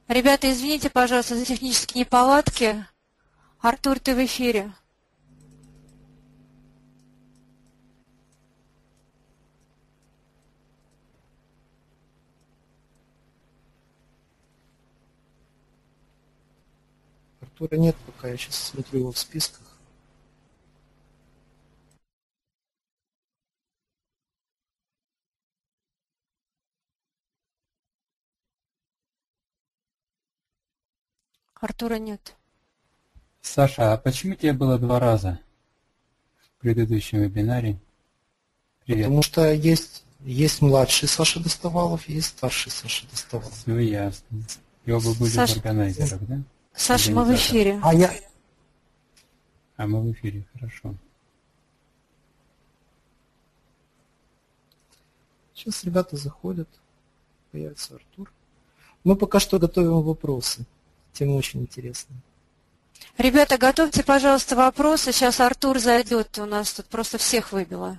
Ребята, извините, пожалуйста, за технические неполадки. Артур, ты в эфире. Артура нет пока, я сейчас смотрю его в списках. Артура нет. Саша, а почему тебе было 2 раза в предыдущем вебинаре? Привет. Потому что есть младший Саша Достовалов, есть старший Саша Достовалов. Все ясно. И оба были в органайзерах, да? Саша, мы в эфире. А мы в эфире, хорошо. Сейчас ребята заходят, появится Артур. Мы пока что готовим вопросы. Тема очень интересная. Ребята, готовьте, пожалуйста, вопросы. Сейчас Артур зайдет. У нас тут просто всех выбило.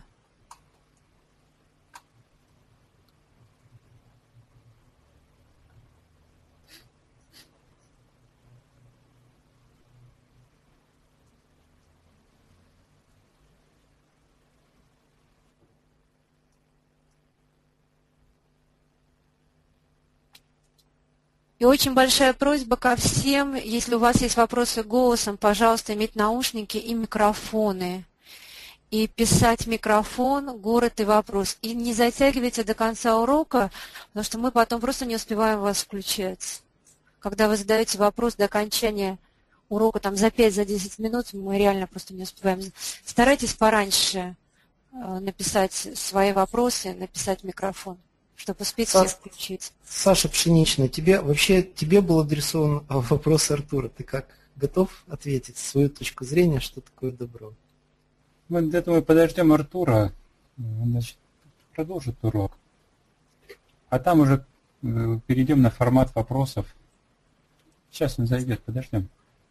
И очень большая просьба ко всем, если у вас есть вопросы голосом, пожалуйста, иметь наушники и микрофоны. И писать микрофон, город и вопрос. И не затягивайте до конца урока, потому что мы потом просто не успеваем вас включать. Когда вы задаете вопрос до окончания урока там, за 5-10 минут, мы реально просто не успеваем. Старайтесь пораньше написать свои вопросы, написать микрофон, чтобы успеть всех включить. Саша Пшеничный, тебе был адресован вопрос Артура. Ты как, готов ответить свою точку зрения, что такое добро? Мы для этого подождем Артура, значит, продолжит урок. А там уже перейдем на формат вопросов. Сейчас он зайдет, подождем.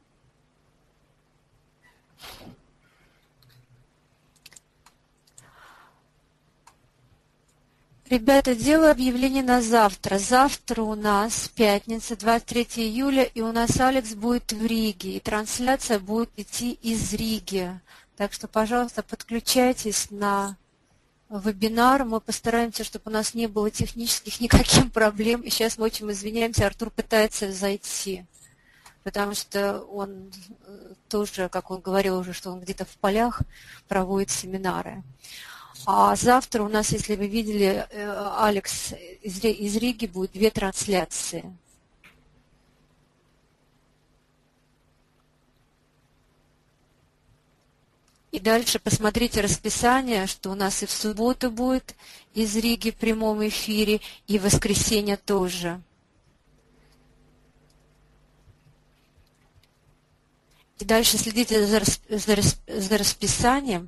Ребята, делаю объявление на завтра. Завтра у нас пятница, 23 июля, и у нас Алекс будет в Риге, и трансляция будет идти из Риги. Так что, пожалуйста, подключайтесь на вебинар. Мы постараемся, чтобы у нас не было технических никаких проблем. И сейчас мы очень извиняемся, Артур пытается зайти, потому что он тоже, как он говорил уже, что он где-то в полях проводит семинары. А завтра у нас, если вы видели, Алекс из Риги, будет 2 трансляции. И дальше посмотрите расписание, что у нас и в субботу будет из Риги в прямом эфире, и в воскресенье тоже. И дальше следите за расписанием,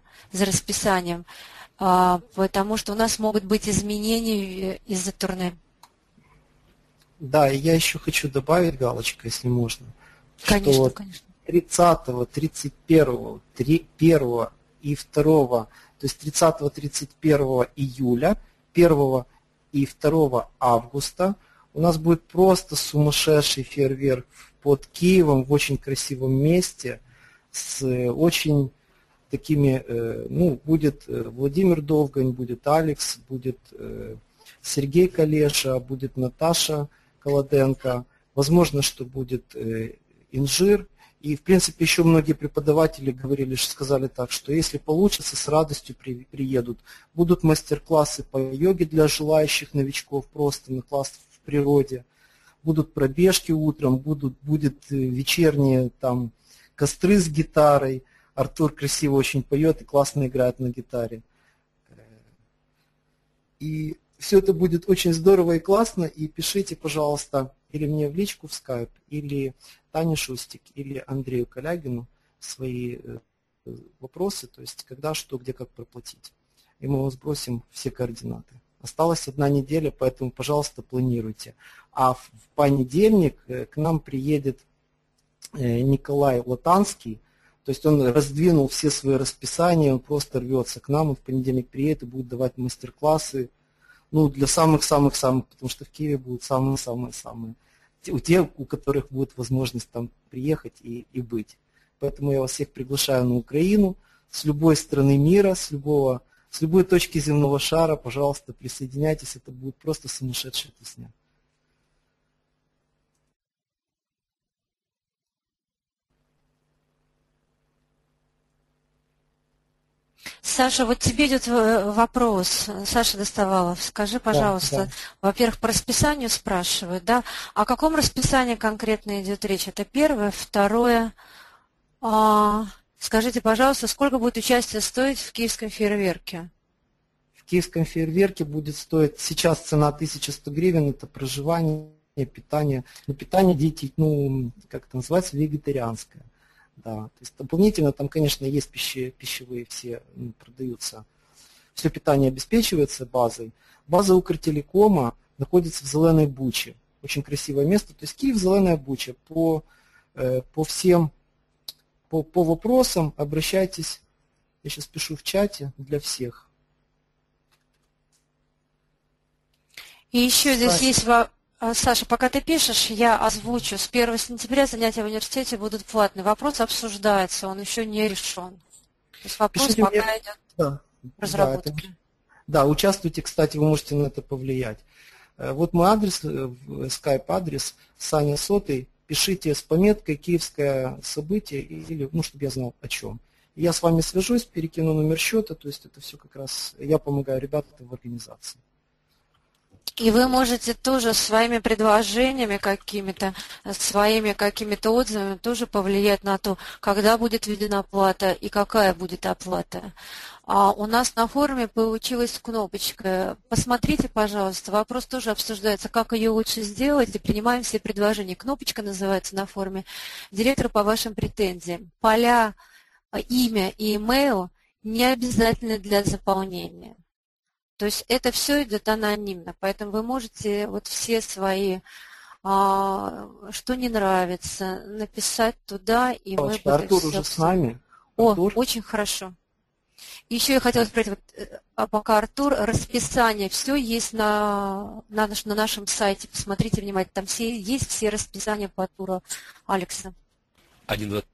потому что у нас могут быть изменения из-за турне. Да, и я еще хочу добавить, галочка, если можно. Конечно, что конечно. 30, 31, 1 и 2, то есть 30-31 июля, 1 и 2 августа у нас будет просто сумасшедший фейерверк под Киевом в очень красивом месте с очень такими, будет Владимир Довгань, будет Алекс, будет Сергей Калеша, будет Наташа Колоденко, возможно, что будет Инжир. И, в принципе, еще многие преподаватели сказали так, что если получится, с радостью приедут. Будут мастер-классы по йоге для желающих новичков, просто на класс в природе. Будут пробежки утром, будет вечерние там костры с гитарой. Артур красиво очень поет и классно играет на гитаре. И все это будет очень здорово и классно. И пишите, пожалуйста, или мне в личку в скайп, или Тане Шустик, или Андрею Калягину свои вопросы, то есть когда, что, где, как проплатить. И мы вам сбросим все координаты. Осталась 1 неделя, поэтому, пожалуйста, планируйте. А в понедельник к нам приедет Николай Латанский, то есть он раздвинул все свои расписания, он просто рвется к нам, он в понедельник приедет и будет давать мастер-классы, для самых-самых-самых, потому что в Киеве будут самые-самые-самые у тех, у которых будет возможность там приехать и быть. Поэтому я вас всех приглашаю на Украину с любой страны мира, с любой точки земного шара, пожалуйста, присоединяйтесь, это будет просто сумасшедшая песня. Саша, вот тебе идет вопрос. Саша Достовалов, скажи, пожалуйста, Да. во-первых, по расписанию спрашивают, да? О каком расписании конкретно идет речь? Это первое, второе. Скажите, пожалуйста, сколько будет участие стоить в Киевском фейерверке? В Киевском фейерверке будет стоить, сейчас цена 1100 гривен, это проживание, питание. Но питание детей, как это называется, вегетарианское. Да, то есть дополнительно там, конечно, есть пищевые все продаются. Все питание обеспечивается базой. База Укртелекома находится в Зеленой Буче. Очень красивое место. То есть Киев, Зеленая Буча. По вопросам обращайтесь. Я сейчас пишу в чате для всех. И еще здесь есть... Саша, пока ты пишешь, я озвучу. С 1 сентября занятия в университете будут платные. Вопрос обсуждается, он еще не решен. То есть вопрос Пишите пока мне... идет в разработке. Да, участвуйте, кстати, вы можете на это повлиять. Вот мой адрес, скайп-адрес, Саня Сотый. Пишите с пометкой «Киевское событие» или, чтобы я знал о чем. Я с вами свяжусь, перекину номер счета, то есть это все как раз, я помогаю ребятам в организации. И вы можете тоже своими предложениями какими-то, своими какими-то отзывами тоже повлиять на то, когда будет введена оплата и какая будет оплата. У нас на форуме получилась кнопочка. Посмотрите, пожалуйста, вопрос тоже обсуждается, как ее лучше сделать, и принимаем все предложения. Кнопочка называется на форуме «Директор по вашим претензиям». Поля имя и имейл не обязательны для заполнения. То есть это все идет анонимно, поэтому вы можете вот все свои, что не нравится, написать туда, и мы будем Артур все уже с нами. Артур. Очень хорошо. Еще я хотела спросить, пока Артур, расписание, все есть на нашем сайте, посмотрите внимательно, там есть все расписания по туру Алекса. 1, 2.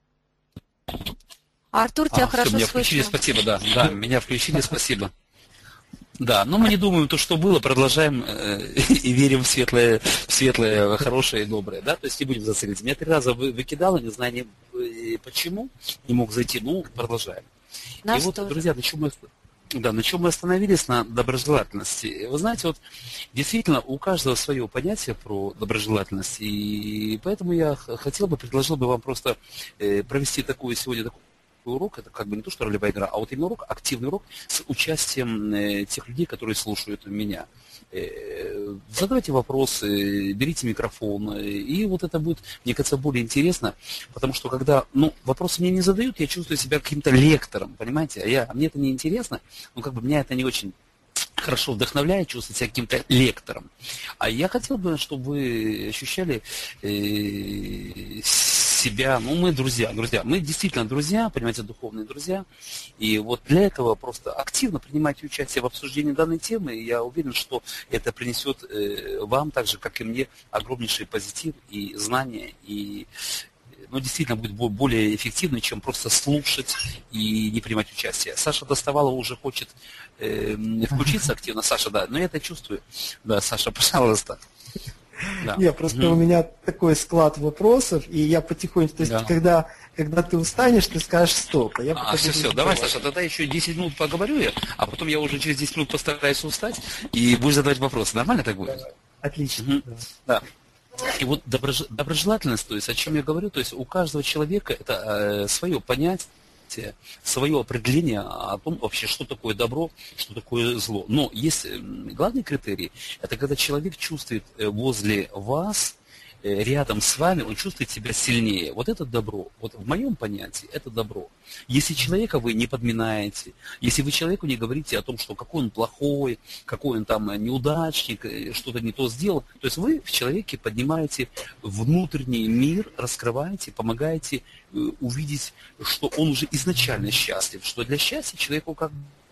Артур, тебя хорошо меня слышно. Включили, спасибо, да, меня включили, спасибо. Да, но мы не думаем, то, что было, продолжаем и верим в светлое, хорошее и доброе, да, то есть не будем зацикливаться. Меня 3 раза выкидало, не знаю почему, не мог зайти, продолжаем. Нас и вот, тоже. друзья, на чем мы остановились, на доброжелательности. Вы знаете, вот действительно у каждого свое понятие про доброжелательность, и поэтому я предложил бы вам просто провести сегодня такой урок, это как бы не то, что ролевая игра, а вот именно урок, активный урок с участием тех людей, которые слушают меня. Задавайте вопросы, берите микрофон, и вот это будет, мне кажется, более интересно, потому что когда вопросы мне не задают, я чувствую себя каким-то лектором, понимаете, а мне это не интересно, меня это не очень хорошо вдохновляет, чувствовать себя каким-то лектором. А я хотел бы, чтобы вы ощущали себя, мы друзья, мы действительно друзья, понимаете, духовные друзья, и вот для этого просто активно принимайте участие в обсуждении данной темы, и я уверен, что это принесет вам, так же, как и мне, огромнейший позитив и знания, и действительно будет более эффективно, чем просто слушать и не принимать участие. Саша Достовалова уже хочет включиться активно, Саша, да, но я это чувствую. Да, Саша, пожалуйста. Да. Нет, просто у меня такой склад вопросов, и я потихоньку, то есть, когда ты устанешь, ты скажешь стоп. Все, давай, Саша, тогда еще 10 минут поговорю я, а потом я уже через 10 минут постараюсь устать, и будешь задавать вопросы. Нормально так будет? Отлично. Да. И вот доброжелательность, то есть о чем я говорю, то есть у каждого человека это свое понятие, свое определение о том вообще, что такое добро, что такое зло. Но есть главный критерий, это когда человек чувствует возле вас, рядом с вами, он чувствует себя сильнее. Вот это добро. Вот в моем понятии это добро. Если человека вы не подминаете, если вы человеку не говорите о том, что какой он плохой, какой он там неудачник, что-то не то сделал, то есть вы в человеке поднимаете внутренний мир, раскрываете, помогаете увидеть, что он уже изначально счастлив, что для счастья человеку как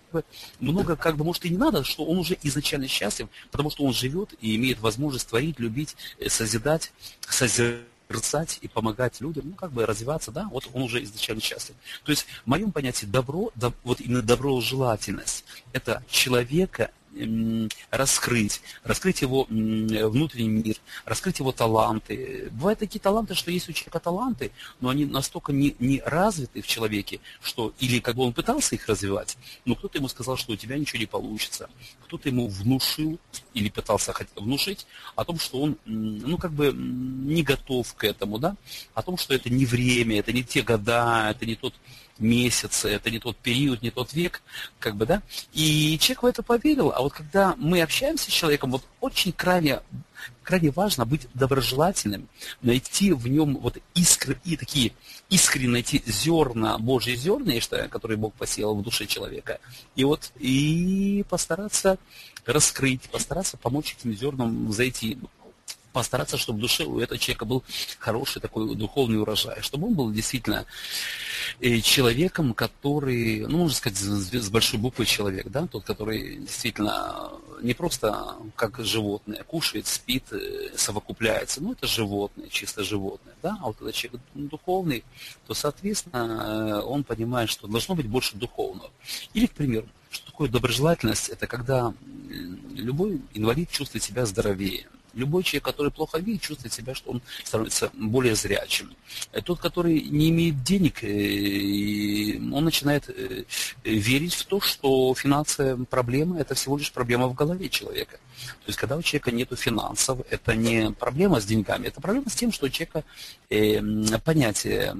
бы много, как бы, может, и не надо, что он уже изначально счастлив, потому что он живет и имеет возможность творить, любить, созидать, созерцать и помогать людям, ну, как бы развиваться, да, вот он уже изначально счастлив. То есть в моем понятии добро, вот именно доброжелательность, это человека раскрыть его внутренний мир, раскрыть его таланты. Бывают такие таланты, что есть у человека таланты, но они настолько не развиты в человеке, что или как бы он пытался их развивать, но кто-то ему сказал, что у тебя ничего не получится. Кто-то ему внушил или пытался внушить о том, что он, ну, как бы не готов к этому, да, о том, что это не время, это не те года, это не тот месяц, это не тот период, не тот век, как бы, да, и человек в это поверил, а вот когда мы общаемся с человеком, вот очень крайне важно быть доброжелательным, найти в нем вот искры, и такие искренне найти зерна, Божьи зерна, которые Бог посеял в душе человека, и постараться раскрыть, постараться помочь этим зернам зайти, постараться, чтобы в душе у этого человека был хороший такой духовный урожай, чтобы он был действительно человеком, который, ну, можно сказать, с большой буквы человек, да, тот, который действительно не просто как животное, кушает, спит, совокупляется, ну, это животное, чисто животное, да, а вот когда человек духовный, то, соответственно, он понимает, что должно быть больше духовного. Или, к примеру, что такое доброжелательность, это когда любой инвалид чувствует себя здоровее. Любой человек, который плохо видит, чувствует себя, что он становится более зрячим. Тот, который не имеет денег, он начинает верить в то, что финансовая проблема – это всего лишь проблема в голове человека. То есть, когда у человека нет финансов, это не проблема с деньгами, это проблема с тем, что у человека понятие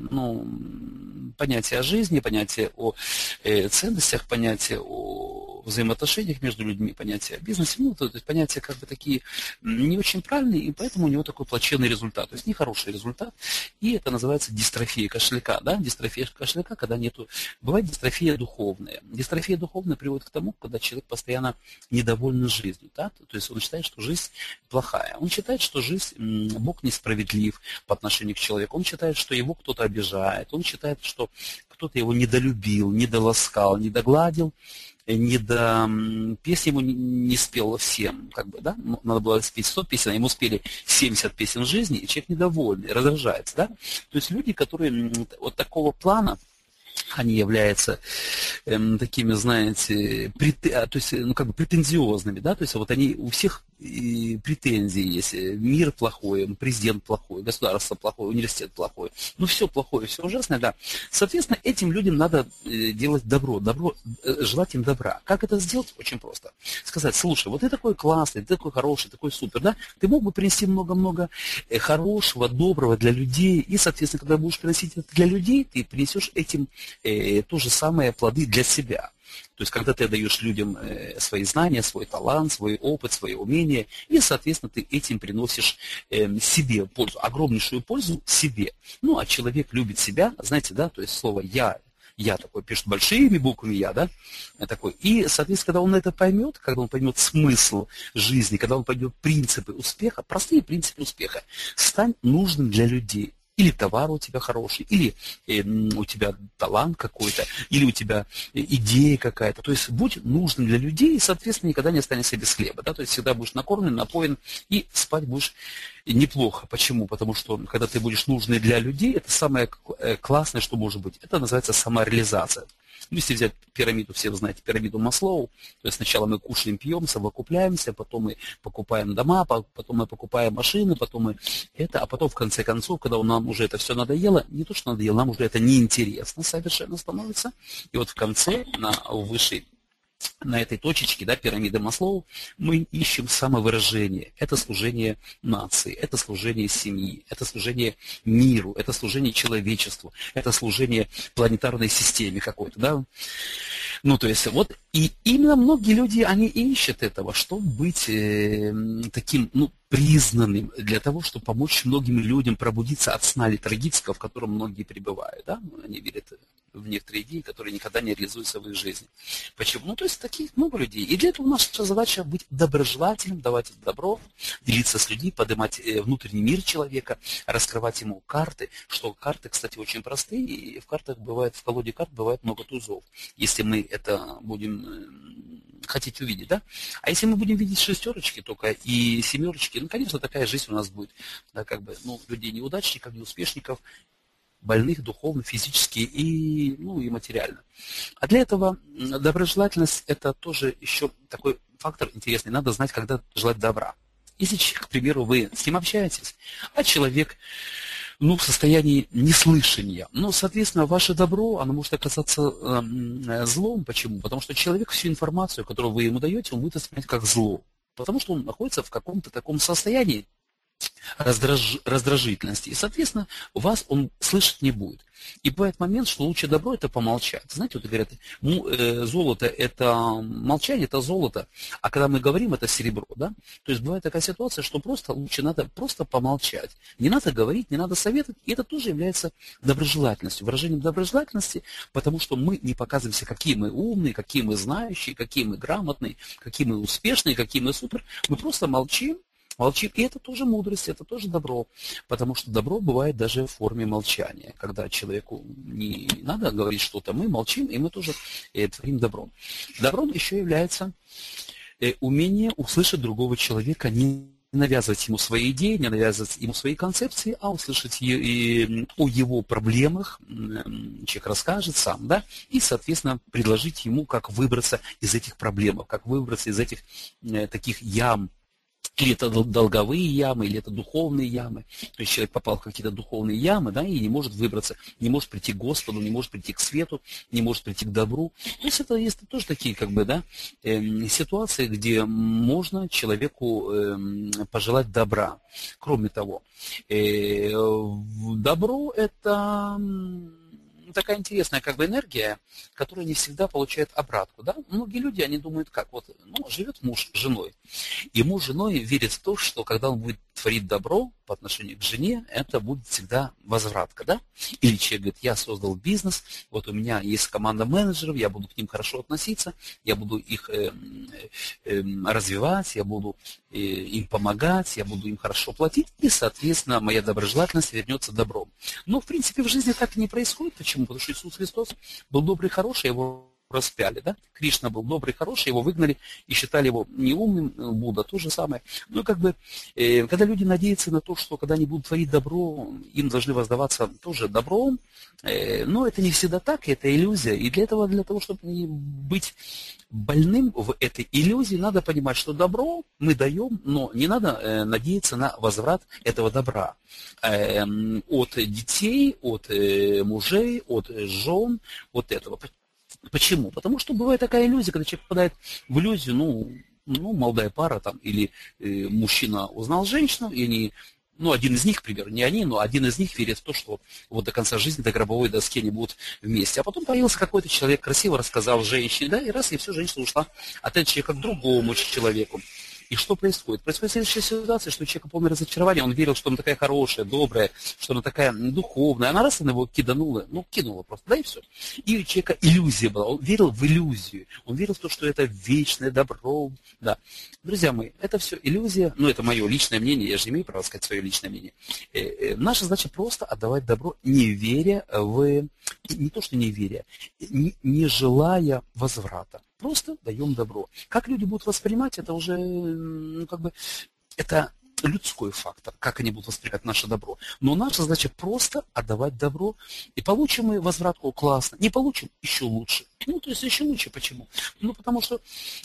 о жизни, понятие о ценностях, понятие о взаимоотношениях между людьми, понятие о бизнесе, ну, то есть понятия как бы такие не очень правильные, и поэтому у него такой плачевный результат, то есть нехороший результат, и это называется дистрофия кошелька, да, дистрофия кошелька, когда нету, бывает дистрофия духовная. Дистрофия духовная приводит к тому, когда человек постоянно недоволен жизнью, да, то есть он считает, что жизнь плохая, он считает, что жизнь, Бог несправедлив по отношению к человеку, он считает, что его кто-то обижает, он считает, что кто-то его недолюбил, недоласкал, недогладил, песни ему не спел всем, как бы, да, надо было спеть 100 песен, а ему спели 70 песен жизни, и человек недовольный, раздражается, да, то есть люди, которые вот такого плана, они являются такими, знаете, то есть, ну, как бы претензиозными, да, то есть вот они, у всех претензии есть, мир плохой, президент плохой, государство плохое, университет плохой, ну все плохое, все ужасное, да. Соответственно, этим людям надо делать добро, желать им добра. Как это сделать? Очень просто. Сказать: слушай, вот ты такой классный, ты такой хороший, такой супер, да, ты мог бы принести много-много хорошего, доброго для людей, и, соответственно, когда будешь приносить это для людей, ты принесешь этим то же самое плоды для себя. То есть, когда ты даешь людям свои знания, свой талант, свой опыт, свои умения, и, соответственно, ты этим приносишь себе пользу, огромнейшую пользу себе. Ну, а человек любит себя, знаете, да, то есть слово «я» такое пишет большими буквами «я», да, такой. И, соответственно, когда он это поймет, когда он поймет смысл жизни, когда он поймет принципы успеха, простые принципы успеха, стань нужным для людей. Или товар у тебя хороший, или у тебя талант какой-то, или у тебя идея какая-то. То есть будь нужным для людей, и, соответственно, никогда не останешься без хлеба. Да? То есть всегда будешь накормлен, напоен, и спать будешь неплохо. Почему? Потому что когда ты будешь нужный для людей, это самое классное, что может быть. Это называется самореализация. Ну, если взять пирамиду, все вы знаете пирамиду Маслоу, то есть сначала мы кушаем, пьем, совокупляемся, потом мы покупаем дома, потом мы покупаем машины, потом мы а потом в конце концов, когда нам уже это все надоело, не то что надоело, нам уже это неинтересно совершенно становится, и вот в конце, на этой точечке, да, пирамиды Маслоу, мы ищем самовыражение. Это служение нации, это служение семьи, это служение миру, это служение человечеству, это служение планетарной системе какой-то, да. Ну, то есть, вот, и именно многие люди, они ищут этого, чтобы быть таким, ну, признанным, для того, чтобы помочь многим людям пробудиться от сна летаргического, в котором многие пребывают, да, они верят в некоторые идеи, которые никогда не реализуются в их жизни. Почему? Ну, то есть таких много людей. И для этого наша задача быть доброжелательным, давать добро, делиться с людьми, поднимать внутренний мир человека, раскрывать ему карты, что карты, кстати, очень простые, и в колоде карт бывает много тузов. Если мы это будем хотеть увидеть, да? А если мы будем видеть шестерочки только и семерочки, ну, конечно, такая жизнь у нас будет, да, как бы, ну, людей неудачников, неуспешников, больных духовно, физически и, ну, и материально. А для этого доброжелательность – это тоже еще такой фактор интересный. Надо знать, когда желать добра. Если, к примеру, вы с ним общаетесь, а человек, ну, в состоянии неслышания, ну, соответственно, ваше добро, оно может оказаться злом. Почему? Потому что человек всю информацию, которую вы ему даете, он будет воспринимать как зло. Потому что он находится в каком-то таком состоянии раздражительности. И, соответственно, вас он слышать не будет. И бывает момент, что лучше добро – это помолчать. Знаете, вот говорят, золото – это молчание, это золото, а когда мы говорим, это серебро, да? То есть бывает такая ситуация, что просто лучше надо просто помолчать. Не надо говорить, не надо советовать, и это тоже является доброжелательностью, выражением доброжелательности, потому что мы не показываемся, какие мы умные, какие мы знающие, какие мы грамотные, какие мы успешные, какие мы супер. Мы просто молчим, и это тоже мудрость, это тоже добро, потому что добро бывает даже в форме молчания, когда человеку не надо говорить что-то, мы молчим, и мы тоже творим добро. Добром еще является умение услышать другого человека, не навязывать ему свои идеи, не навязывать ему свои концепции, а услышать о его проблемах, человек расскажет сам, да, и, соответственно, предложить ему, как выбраться из этих проблем, как выбраться из этих таких ям. Или это долговые ямы, или это духовные ямы. То есть человек попал в какие-то духовные ямы, да, и не может выбраться, не может прийти к Господу, не может прийти к свету, не может прийти к добру. То есть это есть тоже такие, как бы, да, ситуации, где можно человеку пожелать добра. Кроме того, добро – это такая интересная, как бы, энергия, которая не всегда получает обратку, да? Многие люди, они думают, как, вот, ну, живет муж с женой, и муж с женой верит в то, что когда он будет творить добро по отношению к жене, это будет всегда возвратка, да? Или человек говорит, я создал бизнес, вот у меня есть команда менеджеров, я буду к ним хорошо относиться, я буду их развивать, я буду им помогать, я буду им хорошо платить, и, соответственно, моя доброжелательность вернется добром. Но, в принципе, в жизни так и не происходит. Почему? Потому что Иисус Христос был добрый, хороший, его распяли, да? Кришна был добрый, хороший, его выгнали и считали его неумным, Будда то же самое. Ну, как бы, когда люди надеются на то, что когда они будут творить добро, им должны воздаваться тоже добром, но это не всегда так, это иллюзия. И для того, чтобы не быть больным в этой иллюзии, надо понимать, что добро мы даем, но не надо надеяться на возврат этого добра от детей, от мужей, от жен, от этого. Почему? Потому что бывает такая иллюзия, когда человек попадает в иллюзию, ну, молодая пара там, или мужчина узнал женщину, и они, ну, один из них, к примеру, не они, но один из них верит в то, что вот до конца жизни, до гробовой доски они будут вместе. А потом появился какой-то человек, красиво рассказал женщине, да, и раз, и все, женщина ушла от этого человека к другому человеку. И что происходит? Происходит следующая ситуация, что у человека полное разочарование, он верил, что она такая хорошая, добрая, что она такая духовная. Она раз, она его кинула просто, да, и все. И у человека иллюзия была, он верил в иллюзию, он верил в то, что это вечное добро, да. Друзья мои, это все иллюзия, ну, это мое личное мнение, я же не имею права сказать свое личное мнение. Наша задача просто отдавать добро, не веря не то, что не веря, не желая возврата. Просто даем добро. Как люди будут воспринимать, это уже, ну, как бы, это людской фактор, как они будут воспринимать наше добро. Но наша задача просто отдавать добро. И получим мы возвратку, классно. Не получим, еще лучше. Ну, то есть еще лучше. Почему? Ну, потому что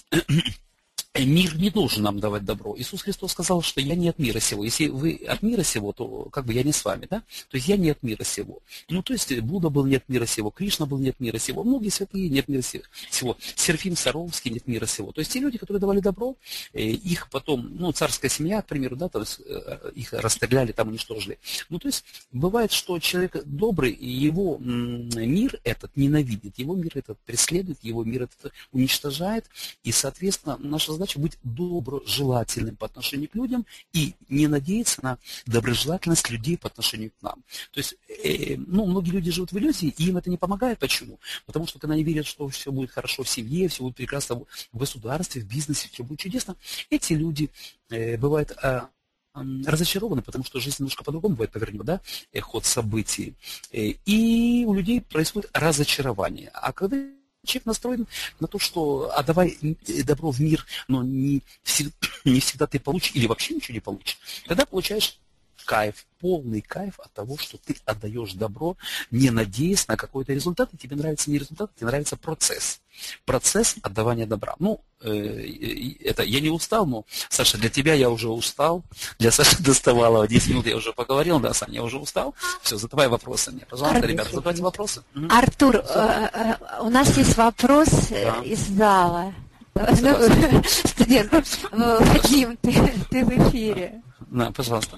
мир не должен нам давать добро. Иисус Христос сказал, что я не от мира сего. Если вы от мира сего, то как бы я не с вами, да? То есть я не от мира сего. Ну, то есть Будда был не от мира сего, Кришна был не от мира сего, многие святые не от мира сего. Серафим Саровский не от мира сего. То есть те люди, которые давали добро, их потом, ну, царская семья, к примеру, да, то есть их расстреляли, там уничтожили. Ну, то есть бывает, что человек добрый, и его мир этот ненавидит, его мир этот преследует, его мир этот уничтожает, и, соответственно, наша задача задача быть доброжелательным по отношению к людям и не надеяться на доброжелательность людей по отношению к нам. То есть, многие люди живут в иллюзии, и им это не помогает. Почему? Потому что когда они верят, что все будет хорошо в семье, все будет прекрасно в государстве, в бизнесе, все будет чудесно, эти люди бывают разочарованы, потому что жизнь немножко по-другому бывает, повернем, да, ход событий. И у людей происходит разочарование. А когда человек настроен на то, что давай добро в мир, но не всегда ты получишь или вообще ничего не получишь, тогда получаешь кайф, полный кайф от того, что ты отдаешь добро, не надеясь на какой-то результат, и тебе нравится не результат, тебе нравится процесс. Процесс отдавания добра. Это я не устал, но, Саша, для тебя я уже устал, для Саши Достовалова 10 минут я уже поговорил, да, Саня, я уже устал. Все, задавай вопросы мне, пожалуйста, ребята, задавайте вопросы. Артур, у нас есть вопрос из зала. Студент, Вадим, ты в эфире. Да, пожалуйста.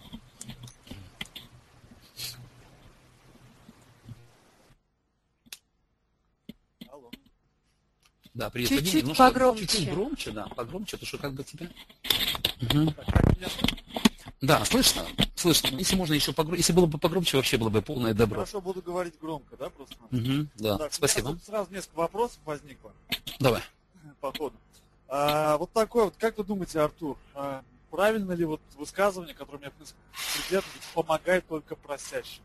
Да, привет, чуть-чуть немножко погромче. Чуть-чуть громче, да, погромче, потому что как бы тебя... Угу. Да, слышно. Если можно еще погромче, если было бы погромче, вообще было бы полное добро. Хорошо, буду говорить громко, да, просто? Да, так, спасибо. У меня тут сразу несколько вопросов возникло. Давай. По ходу. Вот такой вот, как вы думаете, Артур, правильно ли вот высказывание, которое меня, в принципе, придерживает, помогает только просящим?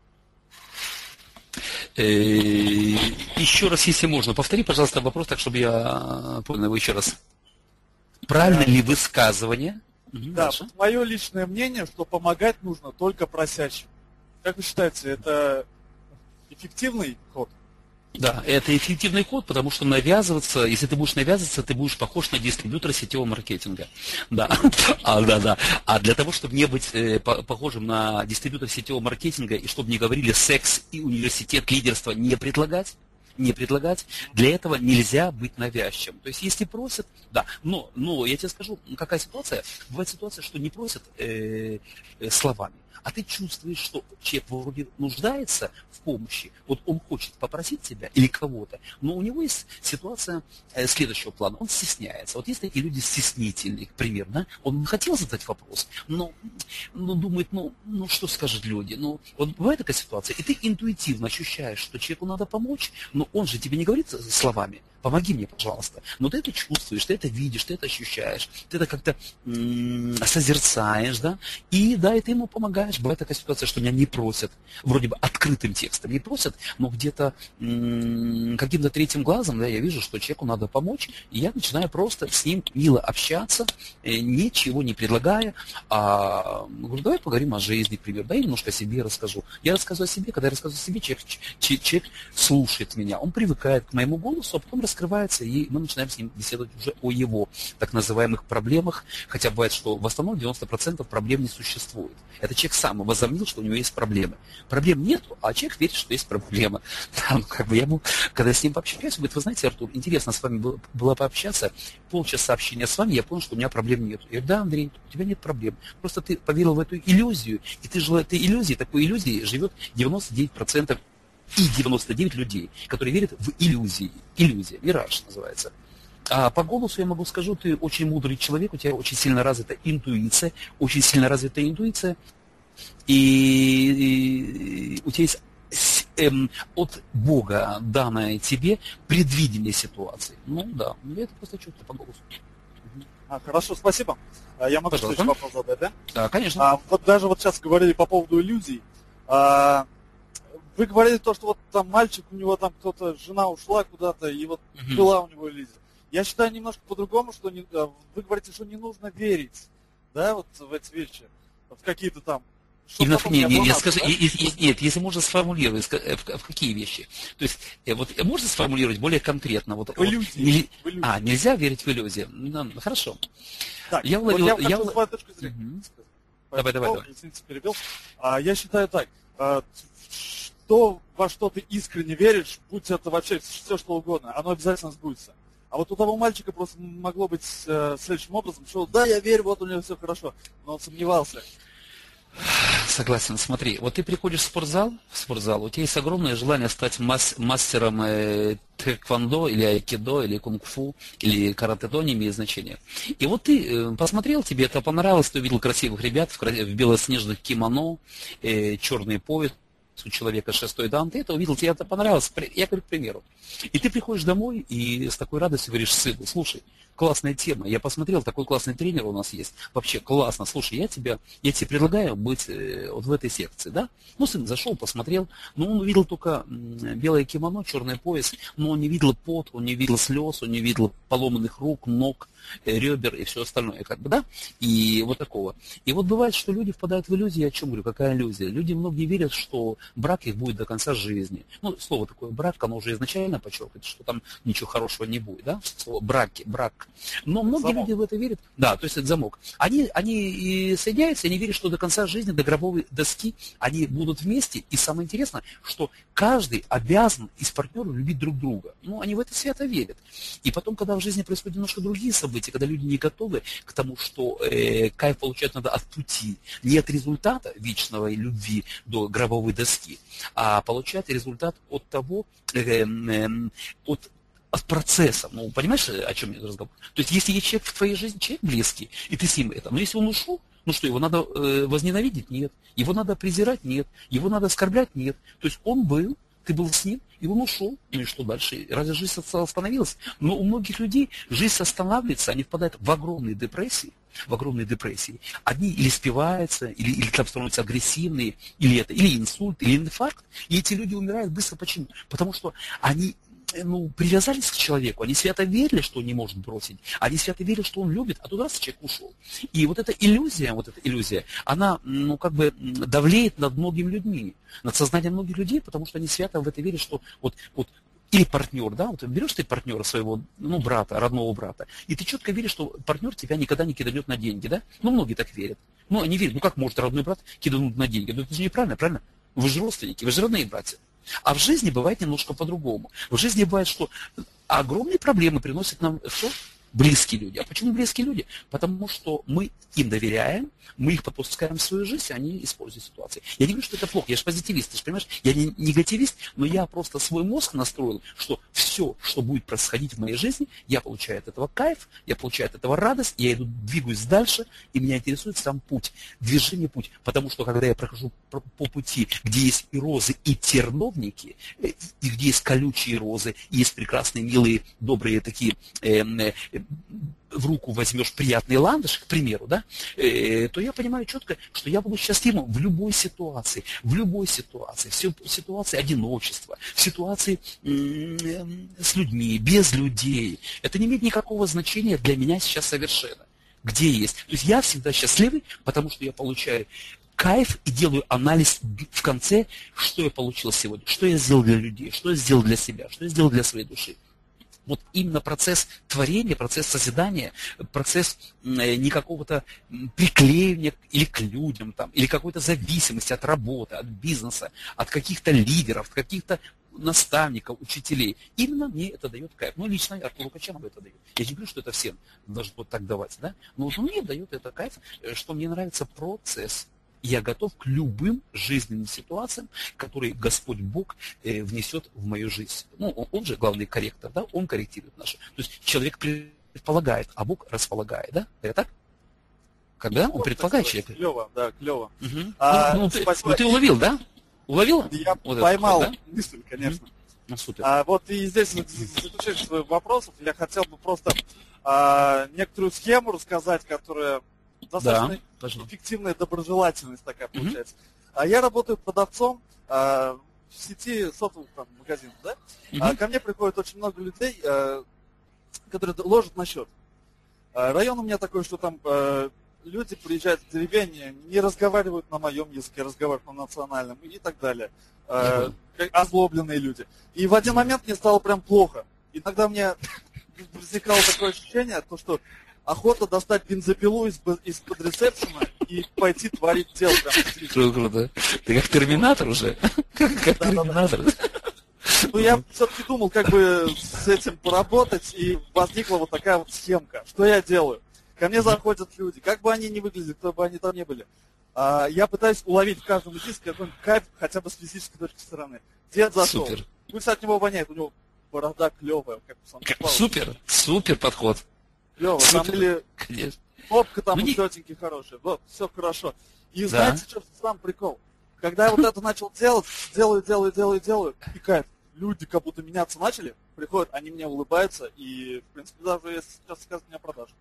Еще раз, если можно, повтори, пожалуйста, вопрос, так, чтобы я понял его еще раз. Правильно ли высказывание? Да, вот мое личное мнение, что помогать нужно только просящим. Как вы считаете, это эффективный ход? Да, это эффективный ход, потому что навязываться, если ты будешь навязываться, ты будешь похож на дистрибьютора сетевого маркетинга. Да, да. А для того, чтобы не быть похожим на дистрибьютора сетевого маркетинга, и чтобы не говорили секс и университет лидерства не предлагать, для этого нельзя быть навязчивым. То есть, если просят, да, но я тебе скажу, какая ситуация. Бывает ситуация, что не просят словами, а ты чувствуешь, что человек вроде нуждается в помощи, вот он хочет попросить тебя или кого-то, но у него есть ситуация следующего плана, он стесняется. Вот есть такие люди стеснительные, к примеру, да? Он хотел задать вопрос, но думает, что скажут люди. Вот бывает такая ситуация, и ты интуитивно ощущаешь, что человеку надо помочь, но он же тебе не говорит словами, помоги мне, пожалуйста. Но ты это чувствуешь, ты это видишь, ты это ощущаешь, ты это как-то созерцаешь, да, и ты ему помогаешь. Бывает такая ситуация, что меня не просят, вроде бы открытым текстом не просят, но где-то каким-то третьим глазом, да, я вижу, что человеку надо помочь, и я начинаю просто с ним мило общаться, ничего не предлагая, говорю, давай поговорим о жизни, к примеру, я немножко о себе расскажу. Я рассказываю о себе, когда я рассказываю о себе, человек слушает меня, он привыкает к моему голосу, а потом раскрывается, и мы начинаем с ним беседовать уже о его так называемых проблемах, хотя бывает, что в основном 90% проблем не существует. Это человек сам возомнил, что у него есть проблемы. Проблем нет, а человек верит, что есть проблема. Когда я с ним пообщаюсь, он говорит, вы знаете, Артур, интересно с вами было пообщаться, полчаса общения с вами, я понял, что у меня проблем нет. Я говорю, да, Андрей, у тебя нет проблем. Просто ты поверил в эту иллюзию, и ты жил этой иллюзией, такой иллюзией живет 99% и 99 людей, которые верят в иллюзии. Иллюзия, мираж называется. А по голосу я могу скажу, ты очень мудрый человек, у тебя очень сильно развита интуиция, и у тебя есть от Бога данное тебе предвидение ситуации. Я это просто чувствую по голосу. Хорошо, спасибо. Я могу следующий вопрос задать, да? Да, конечно. Вот даже вот сейчас говорили по поводу иллюзий. Вы говорили то, что вот там мальчик, у него там кто-то, жена ушла куда-то, и вот была у него иллюзия. Я считаю немножко по-другому, что вы говорите, что не нужно верить, да, вот в эти вещи, в какие-то там. Нет, если можно сформулировать, в какие вещи. То есть, можно сформулировать более конкретно. В иллюзии. Нельзя верить в иллюзии. Хорошо. Так, я хочу свою точку зрения сказать. Давай. Извините, перебил. Я считаю так, во что ты искренне веришь, будь это вообще все что угодно, оно обязательно сбудется. А вот у того мальчика просто могло быть следующим образом, что да, я верю, вот у него все хорошо, но он сомневался. Согласен, смотри, вот ты приходишь в спортзал, у тебя есть огромное желание стать мастером тэквондо или айкидо, или кунг-фу, или каратэ-до, не имеет значения. И вот ты посмотрел, тебе это понравилось, ты увидел красивых ребят в белоснежных кимоно, черный пояс, у человека 6-й дан, ты это увидел, тебе это понравилось, я говорю, к примеру. И ты приходишь домой и с такой радостью говоришь сыну: слушай, классная тема, я посмотрел, такой классный тренер у нас есть, вообще классно, слушай, я тебе предлагаю быть вот в этой секции, да? Ну, сын зашел, посмотрел, но он увидел только белое кимоно, черный пояс, но он не видел пот, он не видел слез, он не видел поломанных рук, ног, ребер и все остальное, как бы, да, и вот такого. И вот бывает, что люди впадают в иллюзии, о чем говорю, какая иллюзия? Люди многие верят, что брак их будет до конца жизни. Ну, слово такое брак, оно уже изначально подчеркивает, что там ничего хорошего не будет, да, слово брак. Но многие люди в это верят. Да, то есть это замок. Они и соединяются, они верят, что до конца жизни, до гробовой доски они будут вместе, и самое интересное, что каждый обязан из партнеров любить друг друга. Ну, они в это свято верят. И потом, когда в жизни происходят немножко другие события, когда люди не готовы к тому, что кайф получать надо от пути, не от результата вечной любви до гробовой доски, а получать результат от того, от процесса. Ну, понимаешь, о чем я разговор? То есть, если есть человек в твоей жизни, человек близкий, и ты с ним это, но если он ушел, ну что, его надо возненавидеть? Нет. Его надо презирать? Нет. Его надо оскорблять? Нет. То есть, он был, ты был с ним, и он ушел. Ну и что дальше? Разве жизнь остановилась? Но у многих людей жизнь останавливается, они впадают в огромные депрессии. Одни или спиваются, или там становятся агрессивные, или инсульт, или инфаркт. И эти люди умирают быстро. Почему? Потому что они привязались к человеку, они свято верили, что он не может бросить, они свято верили, что он любит, а тут раз человек ушел. И вот эта иллюзия, она, давлеет над многими людьми, над сознанием многих людей, потому что они свято в это верят, что вот или партнер, да, вот берешь ты партнера своего, брата, родного брата, и ты четко веришь, что партнер тебя никогда не киданет на деньги, да? Многие так верят. Они верят, как может родной брат кидануть на деньги? Это же неправильно, правильно? Вы же родственники, вы же родные братья. А в жизни бывает немножко по-другому. В жизни бывает, что огромные проблемы приносят нам что? Близкие люди. А почему близкие люди? Потому что мы им доверяем, мы их подпускаем в свою жизнь, они используют ситуации. Я не говорю, что это плохо, я же позитивист, ты же понимаешь? Я не негативист, но я просто свой мозг настроил, что все, что будет происходить в моей жизни, я получаю от этого кайф, я получаю от этого радость, я двигаюсь дальше, и меня интересует сам путь, движение путь. Потому что когда я прохожу по пути, где есть и розы, и терновники, и где есть колючие розы, и есть прекрасные, милые, добрые такие в руку возьмешь приятный ландыш, к примеру, да, то я понимаю четко, что я буду счастливым в любой ситуации, в ситуации одиночества, в ситуации с людьми, без людей. Это не имеет никакого значения для меня сейчас совершенно. Где есть. То есть я всегда счастливый, потому что я получаю кайф и делаю анализ в конце, что я получил сегодня, что я сделал для людей, что я сделал для себя, что я сделал для своей души. Вот именно процесс творения, процесс созидания, процесс не какого-то приклеивания или к людям, там, или какой-то зависимости от работы, от бизнеса, от каких-то лидеров, от каких-то наставников, учителей. Именно мне это дает кайф. Лично Артуру Качанову это дает. Я не говорю, что это всем должно вот так давать, да? Но вот мне дает это кайф, что мне нравится процесс. Я готов к любым жизненным ситуациям, которые Господь Бог внесет в мою жизнь. Он же главный корректор, да? Он корректирует нашу. То есть человек предполагает, а Бог располагает, да? Это так? Когда он предполагает человека. Клево, да, клево. Угу. Ты уловил, да? Уловил? Я поймал мысль, конечно. Супер. Вот и здесь, в заключение своих вопросов, я хотел бы просто некоторую схему рассказать, которая достаточно эффективная доброжелательность такая получается. Я работаю продавцом в сети сотовых магазинов, да? Ко мне приходит очень много людей, которые ложат на счет. Район у меня такой, что там люди приезжают в деревень, не разговаривают на моем языке, разговаривают на национальном и так далее. Озлобленные люди. И в один момент мне стало прям плохо. Иногда мне возникало такое ощущение, что охота достать бензопилу из-под ресепшена и пойти творить дело. Круто. Ты как терминатор уже. Как терминатор. Я все-таки думал, как бы с этим поработать, и возникла вот такая вот схемка. Что я делаю? Ко мне заходят люди, как бы они ни выглядели, кто бы они там ни были. Я пытаюсь уловить в каждом диске какой-нибудь кайф, хотя бы с физической точки стороны. Дед зашел. Супер. Пусть от него воняет, у него борода клевая, как у Санта-Клауса. Супер подход. Клево. Там или Конечно. попка там Ну, у не- тетеньки хорошая. Вот, все хорошо. И Да. знаете, что сам прикол? Когда я вот это начал делать, делаю, и кайф. Люди как будто меняться начали, приходят, они мне улыбаются, и, в принципе, даже если сейчас сказать, меня продажи.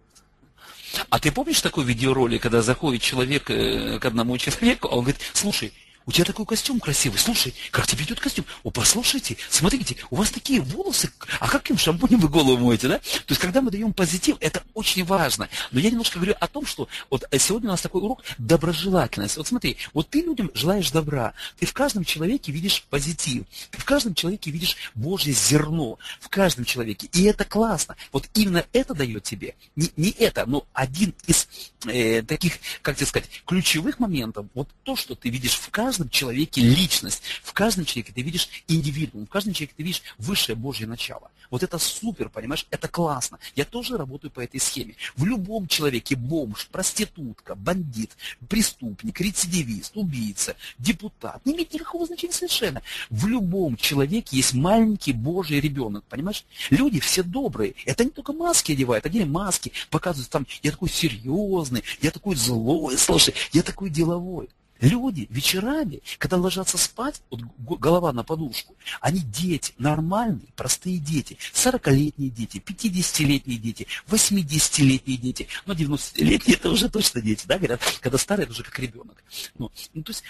А ты помнишь такой видеоролик, когда заходит человек к одному человеку, а он говорит, слушай, у тебя такой костюм красивый, слушай, как тебе идет костюм? О, послушайте, смотрите, у вас такие волосы, а каким шампунем вы голову моете, да? То есть, когда мы даем позитив, это очень важно. Но я немножко говорю о том, что вот сегодня у нас такой урок доброжелательность. Вот смотри, вот ты людям желаешь добра, ты в каждом человеке видишь позитив, ты в каждом человеке видишь Божье зерно, в каждом человеке, и это классно. Вот именно это дает тебе, не это, но один из таких, как тебе сказать, ключевых моментов, вот то, что ты видишь в каждом человеке личность, в каждом человеке ты видишь индивидуум, в каждом человеке ты видишь высшее Божье начало. Вот это супер, понимаешь, это классно. Я тоже работаю по этой схеме. В любом человеке бомж, проститутка, бандит, преступник, рецидивист, убийца, депутат, не имеет никакого значения совершенно. В любом человеке есть маленький Божий ребенок, понимаешь? Люди все добрые. Это не только маски одевают, одни маски показывают там, я такой серьезный, я такой злой, слушай, я такой деловой. Люди вечерами, когда ложатся спать, вот голова на подушку, они дети, нормальные, простые дети, 40-летние дети, 50-летние дети, 80-летние дети, но 90-летние это уже точно дети, да, говорят, когда старые, это уже как ребенок. То есть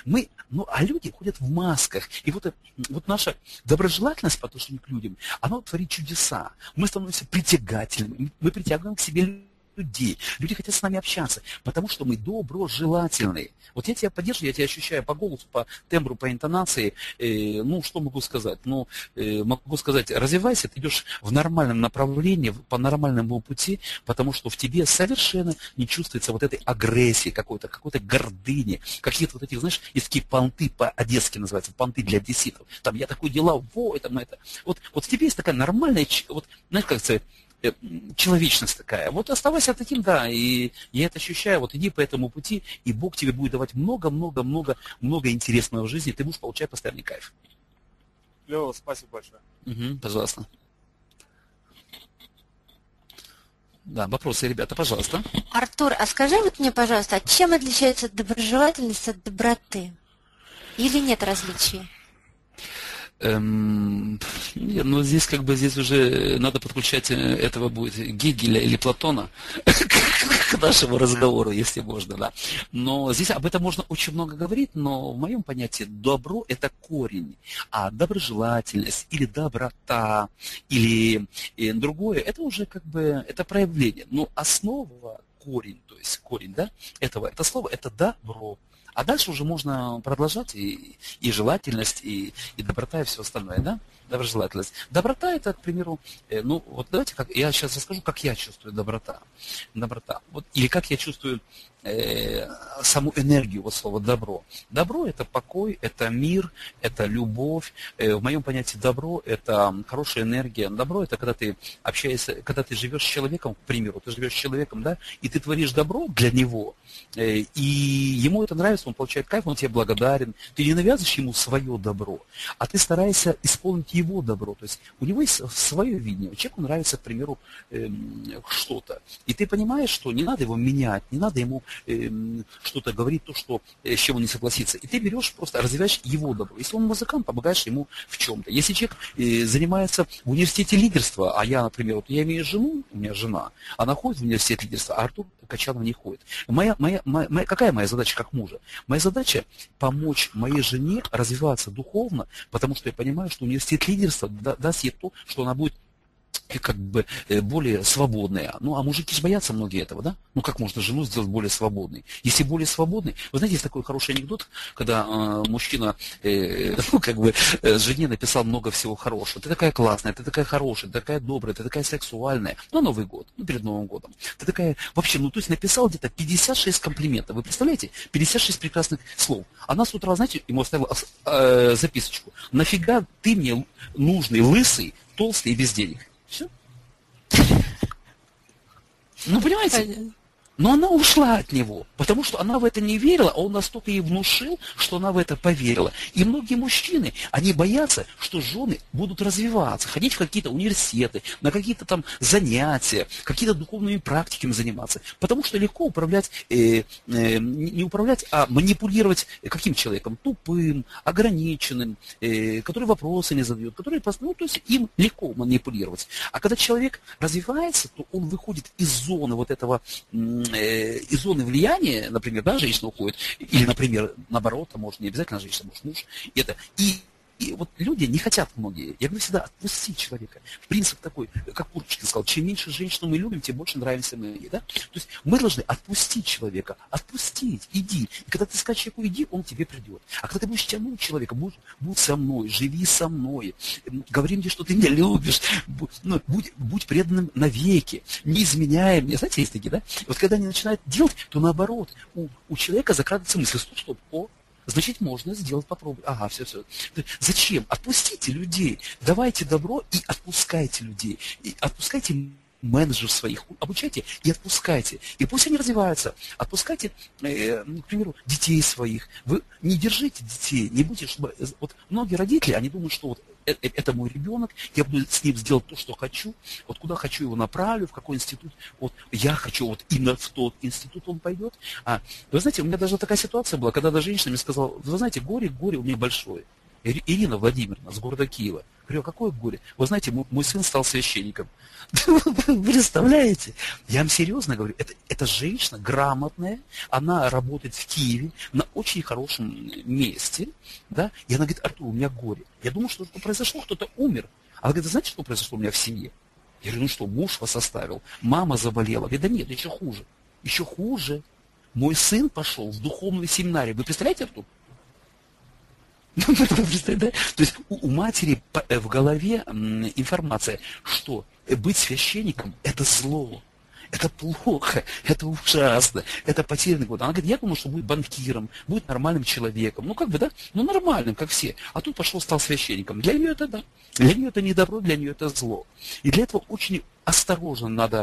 а люди ходят в масках, и вот наша доброжелательность по отношению к людям, она творит чудеса. Мы становимся притягательными, мы притягиваем к себе людей. Люди хотят с нами общаться, потому что мы доброжелательные. Вот я тебя поддерживаю, я тебя ощущаю по голосу, по тембру, по интонации. Что могу сказать? Могу сказать, развивайся, ты идешь в нормальном направлении, по нормальному пути, потому что в тебе совершенно не чувствуется вот этой агрессии какой-то гордыни, какие-то вот эти, знаешь, есть такие понты, по-одесски называются, понты для одесситов. Там я такой дела, это. Вот в тебе есть такая нормальная, вот, знаешь, как сказать, человечность такая. Вот оставайся таким, да, и я это ощущаю, вот иди по этому пути, и Бог тебе будет давать много интересного в жизни, ты будешь получать постоянный кайф. Лёва, спасибо большое. Пожалуйста. Да, вопросы, ребята, пожалуйста. Артур, а скажи вот мне, пожалуйста, а чем отличается доброжелательность от доброты? Или нет различий? Здесь уже надо подключать этого будет Гегеля или Платона к нашему разговору, если можно, да. Но здесь об этом можно очень много говорить, но в моем понятии добро – это корень, а доброжелательность или доброта, или другое – это уже это проявление. Но основа, корень, да, это слово – это добро. А дальше уже можно продолжать и желательность, и доброта, и все остальное, да? Доброжелательность. Доброта это, к примеру, давайте я сейчас расскажу, как я чувствую доброта. Или как я чувствую саму энергию, слово добро. Добро это покой, это мир, это любовь. В моем понятии добро это хорошая энергия. Добро это когда ты общаешься, когда ты живешь с человеком, к примеру, ты живешь с человеком, да, и ты творишь добро для него, и ему это нравится, он получает кайф, он тебе благодарен. Ты не навязываешь ему свое добро, а ты стараешься исполнить его добро. То есть у него есть свое видение. Человеку нравится, к примеру, что-то. И ты понимаешь, что не надо его менять, не надо ему что-то говорить, с чем он не согласится. И ты берешь, просто развиваешь его добро. Если он музыкант, помогаешь ему в чем-то. Если человек занимается в университете лидерства, а я, например, я имею жену, у меня жена, она ходит в университет лидерства, а Артур Качанов не ходит. Какая моя задача как мужа? Моя задача помочь моей жене развиваться духовно, потому что я понимаю, что университет лидерства даст ей то, что она будет более свободная. А мужики же боятся многие этого, да? Как можно жену сделать более свободной? Если более свободной, вы знаете, есть такой хороший анекдот, когда мужчина жене написал много всего хорошего. Ты такая классная, ты такая хорошая, ты такая добрая, ты такая сексуальная. На Новый год, перед Новым годом. Ты такая, вообще, то есть написал где-то 56 комплиментов. Вы представляете? 56 прекрасных слов. Она с утра, знаете, ему оставила записочку. Нафига ты мне нужный, лысый, толстый и без денег? Все. Понимаете? Понятно. Но она ушла от него, потому что она в это не верила, а он настолько ей внушил, что она в это поверила. И многие мужчины, они боятся, что жены будут развиваться, ходить в какие-то университеты, на какие-то там занятия, какие-то духовными практиками заниматься. Потому что легко управлять, не управлять, а манипулировать каким человеком? Тупым, ограниченным, который вопросы не задает, который, ну, то есть им легко манипулировать. А когда человек развивается, то он выходит из зоны вот этого, из зоны влияния, например, да, женщина уходит, или, например, наоборот, а может не обязательно женщина, может муж, и вот люди не хотят многие. Я говорю всегда, отпустить человека. Принцип такой, как Пушкин сказал, чем меньше женщину мы любим, тем больше нравимся мы ей. Да? То есть мы должны отпустить человека, отпустить, иди. И когда ты скажешь человеку, иди, он к тебе придет. А когда ты будешь тянуть человека, будь со мной, живи со мной, говори мне, что ты меня любишь, будь преданным навеки, не изменяй мне. Знаете, есть такие, да? Вот когда они начинают делать, то наоборот, у человека закрадывается мысль, стоп, значит, можно сделать, попробовать. Ага, все. Зачем? Отпустите людей. Давайте добро и отпускайте людей. И отпускайте менеджеров своих, обучайте и отпускайте. И пусть они развиваются. Отпускайте, к примеру, детей своих. Вы не держите детей, не будьте, чтобы... Вот многие родители, они думают, что вот это мой ребенок, я буду с ним сделать то, что хочу, вот куда хочу его направлю, в какой институт, вот я хочу, вот именно в тот институт он пойдет. Вы знаете, у меня даже такая ситуация была, когда одна женщина мне сказала, вы знаете, горе у меня большое. Ирина Владимировна с города Киева. Говорю, какое горе? Вы знаете, мой сын стал священником. Вы представляете? Я вам серьезно говорю, это женщина грамотная, она работает в Киеве на очень хорошем месте, да, и она говорит, Артур, у меня горе. Я думал, что произошло, кто-то умер. Она говорит, знаете, что произошло у меня в семье? Я говорю, ну что, муж вас оставил, мама заболела. Говорит, да нет, еще хуже. Еще хуже. Мой сын пошел в духовную семинарию. Вы представляете, Артур? То есть у матери в голове информация, что быть священником – это зло, это плохо, это ужасно, это потерянный год. Она говорит, я думала, что будет банкиром, будет нормальным человеком, ну как бы, да, ну нормальным, как все. А тут пошел, стал священником. Для нее это да, для нее это не добро, для нее это зло. И для этого очень осторожно надо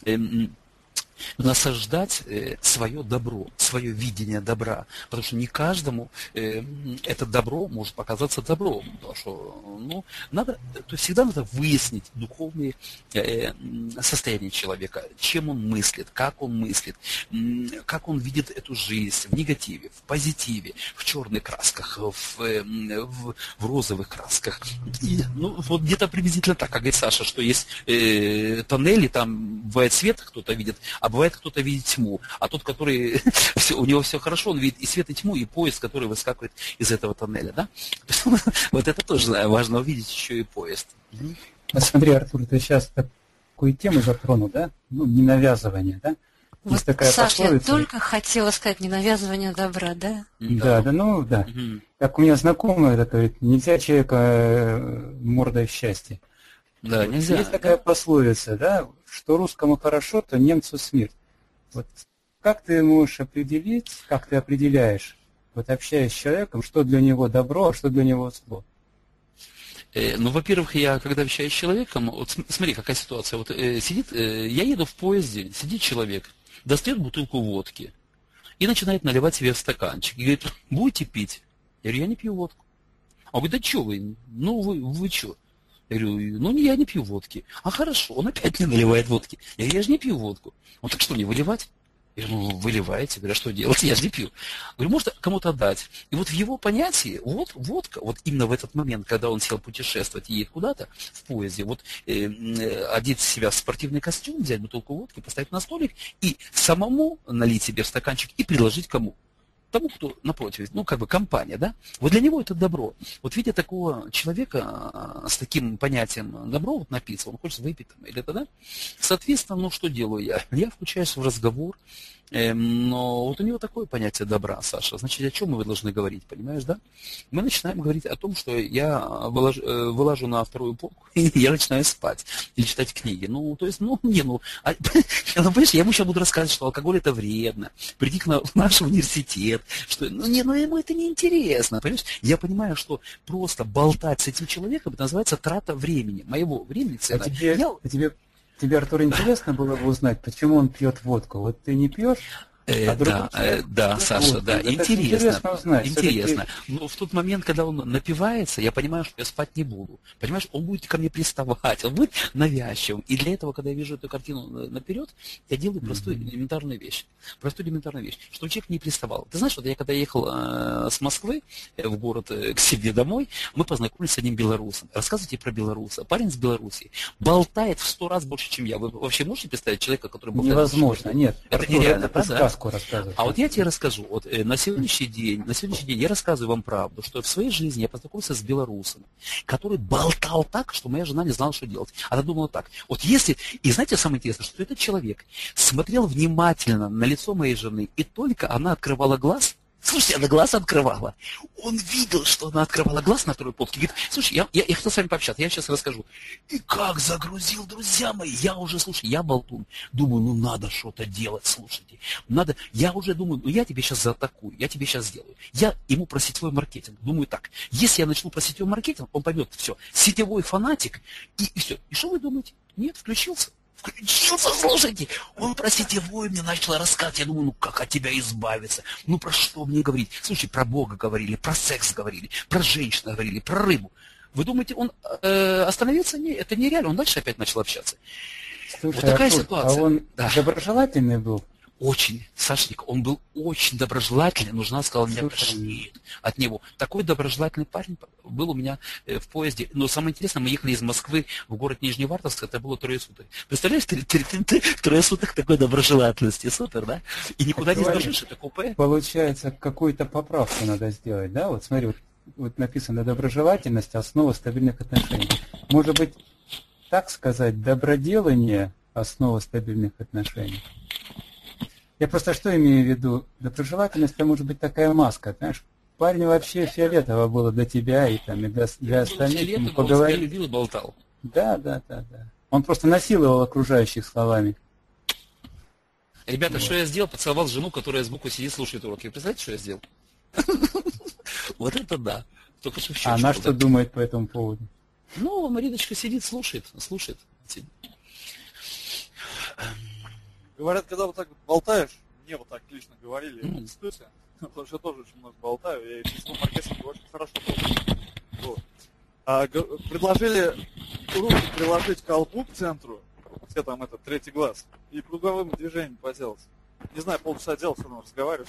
насаждать свое добро, свое видение добра, потому что не каждому это добро может показаться добром, потому что то есть всегда надо выяснить духовные состояния человека, чем он мыслит, как он видит эту жизнь в негативе, в позитиве, в черных красках, в розовых красках. И, вот где-то приблизительно так, как говорит Саша, что есть тоннели, там бывает свет, кто-то видит, а бывает кто-то видит тьму, а тот, который у него все хорошо, он видит и свет, и тьму, и поезд, который выскакивает из этого тоннеля, да? Вот это тоже важно увидеть еще и поезд. Смотри, Артур, ты сейчас такую тему затронул, да? Не навязывание, да? Вот, есть такая Саша, я пословица. только хотела сказать, не навязывание добра, да? Да. Угу. Как у меня знакомый это говорит, нельзя человека мордой в счастье. Да, нельзя. Есть такая пословица, да, что русскому хорошо, то немцу смерть. Вот как ты можешь определить, как ты определяешь, вот общаясь с человеком, что для него добро, а что для него зло? Во-первых, я, когда общаюсь с человеком, вот смотри, какая ситуация. Вот сидит, я еду в поезде, сидит человек, достает бутылку водки и начинает наливать себе в стаканчик. И говорит, будете пить? Я говорю, я не пью водку. Он говорит, да что вы? Вы что? Я говорю, я не пью водки. А хорошо, он опять не наливает водки. Я говорю, я же не пью водку. Он так что, не выливать? Я говорю, выливаете. Я говорю, а что делать? Я же не пью. Говорю, может кому-то отдать. И вот в его понятии, водка, вот именно в этот момент, когда он сел путешествовать и едет куда-то в поезде, одеть себя в спортивный костюм, взять бутылку водки, поставить на столик и самому налить себе в стаканчик и предложить кому? Тому, кто напротив, компания, да? Вот для него это добро. Вот видя такого человека с таким понятием добро, вот напиться, он хочет выпить или тогда, соответственно, что делаю я? Я включаюсь в разговор, но вот у него такое понятие добра, Саша. Значит, о чем мы должны говорить, понимаешь, да? Мы начинаем говорить о том, что я вылажу на вторую полку, и я начинаю спать или читать книги. Понимаешь, я ему сейчас буду рассказывать, что алкоголь это вредно, приди в наш университет, что, ему это не интересно, понимаешь? Я понимаю, что просто болтать с этим человеком, это называется трата времени, моего времени цена. Тебе Тебе, Артур, интересно было бы узнать, почему он пьет водку? Вот ты не пьешь, Да, Саша, да, интересно, узнать. интересно. Но в тот момент, когда он напивается, я понимаю, что я спать не буду. Понимаешь, он будет ко мне приставать, он будет навязчивым. И для этого, когда я вижу эту картину наперед, я делаю простую элементарную вещь. Чтобы человек не приставал. Ты знаешь, вот я когда ехал с Москвы в город к себе домой, мы познакомились с одним белорусом. Рассказывайте про белоруса. Парень с Белоруссии болтает в 100 раз больше, чем я. Вы вообще можете представить человека, который болтает? Невозможно, нет. Это Артур, нереально, это да? А вот я тебе расскажу, вот на сегодняшний день я рассказываю вам правду, что в своей жизни я познакомился с белорусом, который болтал так, что моя жена не знала, что делать. Она думала так, вот если, и знаете, самое интересное, что этот человек смотрел внимательно на лицо моей жены, и только она открывала глаз. Слушайте, она глаз открывала. Он видел, что она открывала глаз на второй полке. Говорит, слушай, я хотел с вами пообщаться, я сейчас расскажу. И как загрузил, друзья мои. Я болтун. Думаю, ну надо что-то делать, слушайте. Я уже думаю, ну я тебе сейчас заатакую, я тебе сейчас сделаю. Я ему про сетевой маркетинг. Думаю так, если я начну про сетевой маркетинг, он поймет, все, сетевой фанатик, и все. И что вы думаете? Нет, включился, слушайте, он про сетевой мне начал рассказывать, я думаю, ну как от тебя избавиться, ну про что мне говорить, слушай, про Бога говорили, про секс говорили, про женщин говорили, про рыбу. Вы думаете, он остановился? Нет, это нереально, он дальше опять начал общаться. Слушай, вот такая Артур, ситуация. А он доброжелательный был? Очень, Сашник, он был очень доброжелательный, но жена сказала, меня тошнит от него. Такой доброжелательный парень был у меня в поезде. Но самое интересное, мы ехали из Москвы в город Нижневартовск, это было 3 суток. Представляешь, 3 суток такой доброжелательности, супер, да? И никуда не сбежишь, это купе. Получается, какую-то поправку надо сделать, да? Вот смотри, вот написано доброжелательность, основа стабильных отношений. Может быть, так сказать, доброделание – основа стабильных отношений? Я просто что имею в виду? Доброжелательность, это может быть такая маска, знаешь? Парень вообще фиолетово было до тебя и там и для остальных. Он поговорил, любил и болтал. Да. Он просто насиловал окружающих словами. Ребята, что я сделал? Поцеловал жену, которая сбоку сидит, слушает уроки. Вы представляете, что я сделал? Вот это да. Только что А она что думает по этому поводу? Ну, Мариночка сидит, слушает. Говорят, когда вот так вот болтаешь, мне вот так лично говорили в институте, потому что я тоже очень много болтаю, я и в маркетинге очень хорошо был. Вот. Предложили руку приложить к колбу к центру, где там этот третий глаз, и круговым движением поделать. Не знаю, полчаса делал, все равно разговариваю.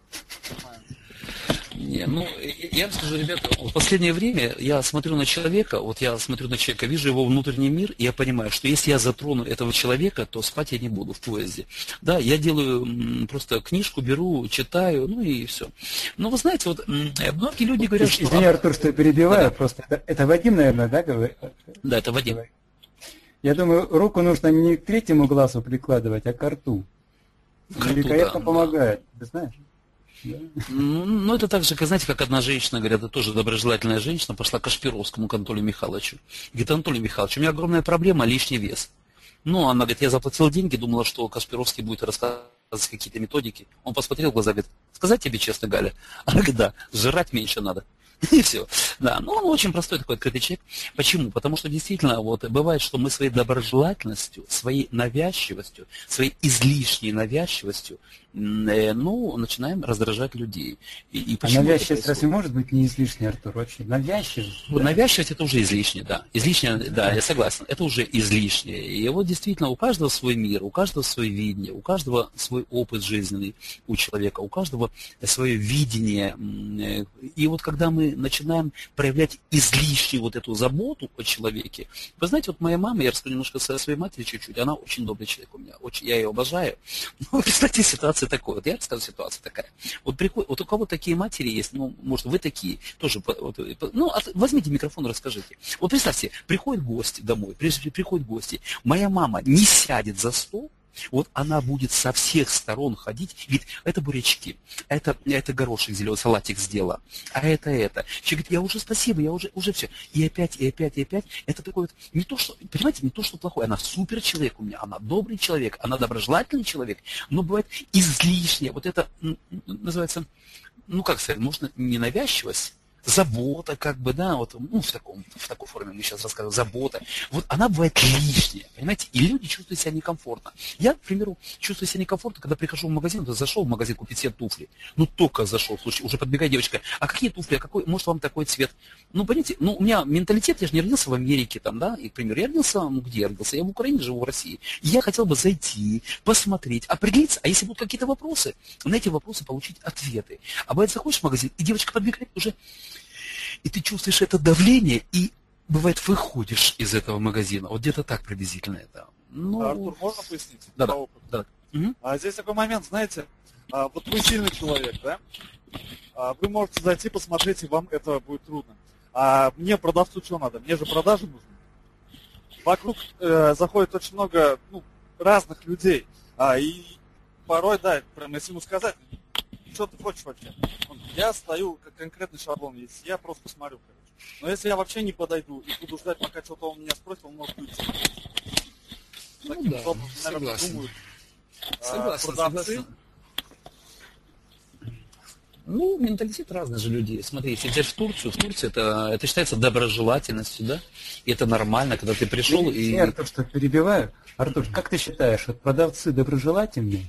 Не, ну, я вам скажу, ребята, в последнее время я смотрю на человека, вижу его внутренний мир, и я понимаю, что если я затрону этого человека, то спать я не буду в поезде. Да, я делаю просто книжку, беру, читаю, ну и все. Но вы знаете, вот многие люди говорят, что... Извини, Артур, что я перебиваю, просто это Вадим, наверное, да, говорит? Да, это Вадим. Я думаю, руку нужно не к третьему глазу прикладывать, а к рту. Великолепно помогает, ты знаешь? Да. Ну, это так же, знаете, как одна женщина, говорят, это тоже доброжелательная женщина, пошла к Кашпировскому, к Анатолию Михайловичу. Говорит, Анатолий Михайлович, у меня огромная проблема, лишний вес. Ну, она говорит, я заплатил деньги, думала, что Кашпировский будет рассказывать какие-то методики. Он посмотрел в глаза, говорит, сказать тебе честно, Галя? Она говорит, да, жрать меньше надо. И все. Да, но он очень простой такой открытый человек. Почему? Потому что действительно вот бывает, что мы своей доброжелательностью, своей навязчивостью, своей излишней навязчивостью, ну, начинаем раздражать людей. И а навязчивость разве может быть не излишней, Артур, вообще? Навязчивость? Да? Навязчивость это уже излишне, да. Излишне, да, я согласен. Это уже излишнее. И вот действительно у каждого свой мир, у каждого свое видение, у каждого свой опыт жизненный у человека, у каждого свое видение. И вот когда мы начинаем проявлять излишнюю вот эту заботу о человеке, вы знаете, вот моя мама, я расскажу немножко о своей матери чуть-чуть, она очень добрый человек у меня, я ее обожаю. Но представьте ситуацию такой, вот я расскажу ситуацию такая. Вот у кого такие матери есть, ну, может, вы такие, тоже, ну, возьмите микрофон и расскажите. Вот представьте, приходят гости домой, приходят гости, моя мама не сядет за стол, вот она будет со всех сторон ходить, говорит, это бурячки, это горошек зеленый, салатик сделала, а это. Человек говорит, я уже спасибо, я уже все. И опять. Это такой вот, не то, что, понимаете, не то, что плохое, она супер человек у меня, она добрый человек, она доброжелательный человек, но бывает излишнее, вот это называется, ну как сказать, можно не навязчивость, забота, как бы, да, вот, ну, в такой форме мы сейчас рассказываем, забота, вот она бывает лишняя, понимаете, и люди чувствуют себя некомфортно. Я, к примеру, чувствую себя некомфортно, когда прихожу в магазин, вот зашел в магазин купить себе туфли, ну, только зашел, слушай, уже подбегает девочка, а какие туфли, а какой, может, вам такой цвет? Ну, понимаете, ну, у меня менталитет, я же не родился в Америке, там, да, и, к примеру, я родился, ну, где я родился? Я в Украине живу, в России. И я хотел бы зайти, посмотреть, определиться, а если будут какие-то вопросы, на эти вопросы получить ответы. А бывает, заходишь в магазин, и девочка подбегает уже, и ты чувствуешь это давление, и, бывает, выходишь из этого магазина. Вот где-то так приблизительно это. Ну... Артур, можно пояснить? Да, по да. опыту? Да. Угу. Здесь такой момент, знаете, вот вы сильный человек, да? Вы можете зайти, посмотреть, и вам это будет трудно. А мне, продавцу, что надо? Мне же продажи нужны. Вокруг заходит очень много разных людей. И порой, да, прям если ему сказать, что ты хочешь вообще? Я стою, как конкретный шаблон есть, я просто посмотрю, короче. Но если я вообще не подойду и буду ждать, пока что-то он меня спросит, он может уйти. Таким да, образом, наверное, согласен. думают Согласен. Ну, менталитет разный же людей. Смотри, если взять в Турции это считается доброжелательностью, да? И это нормально, когда ты пришел и... Я, Артур, что перебиваю. Артур, как ты считаешь, вот продавцы доброжелательные?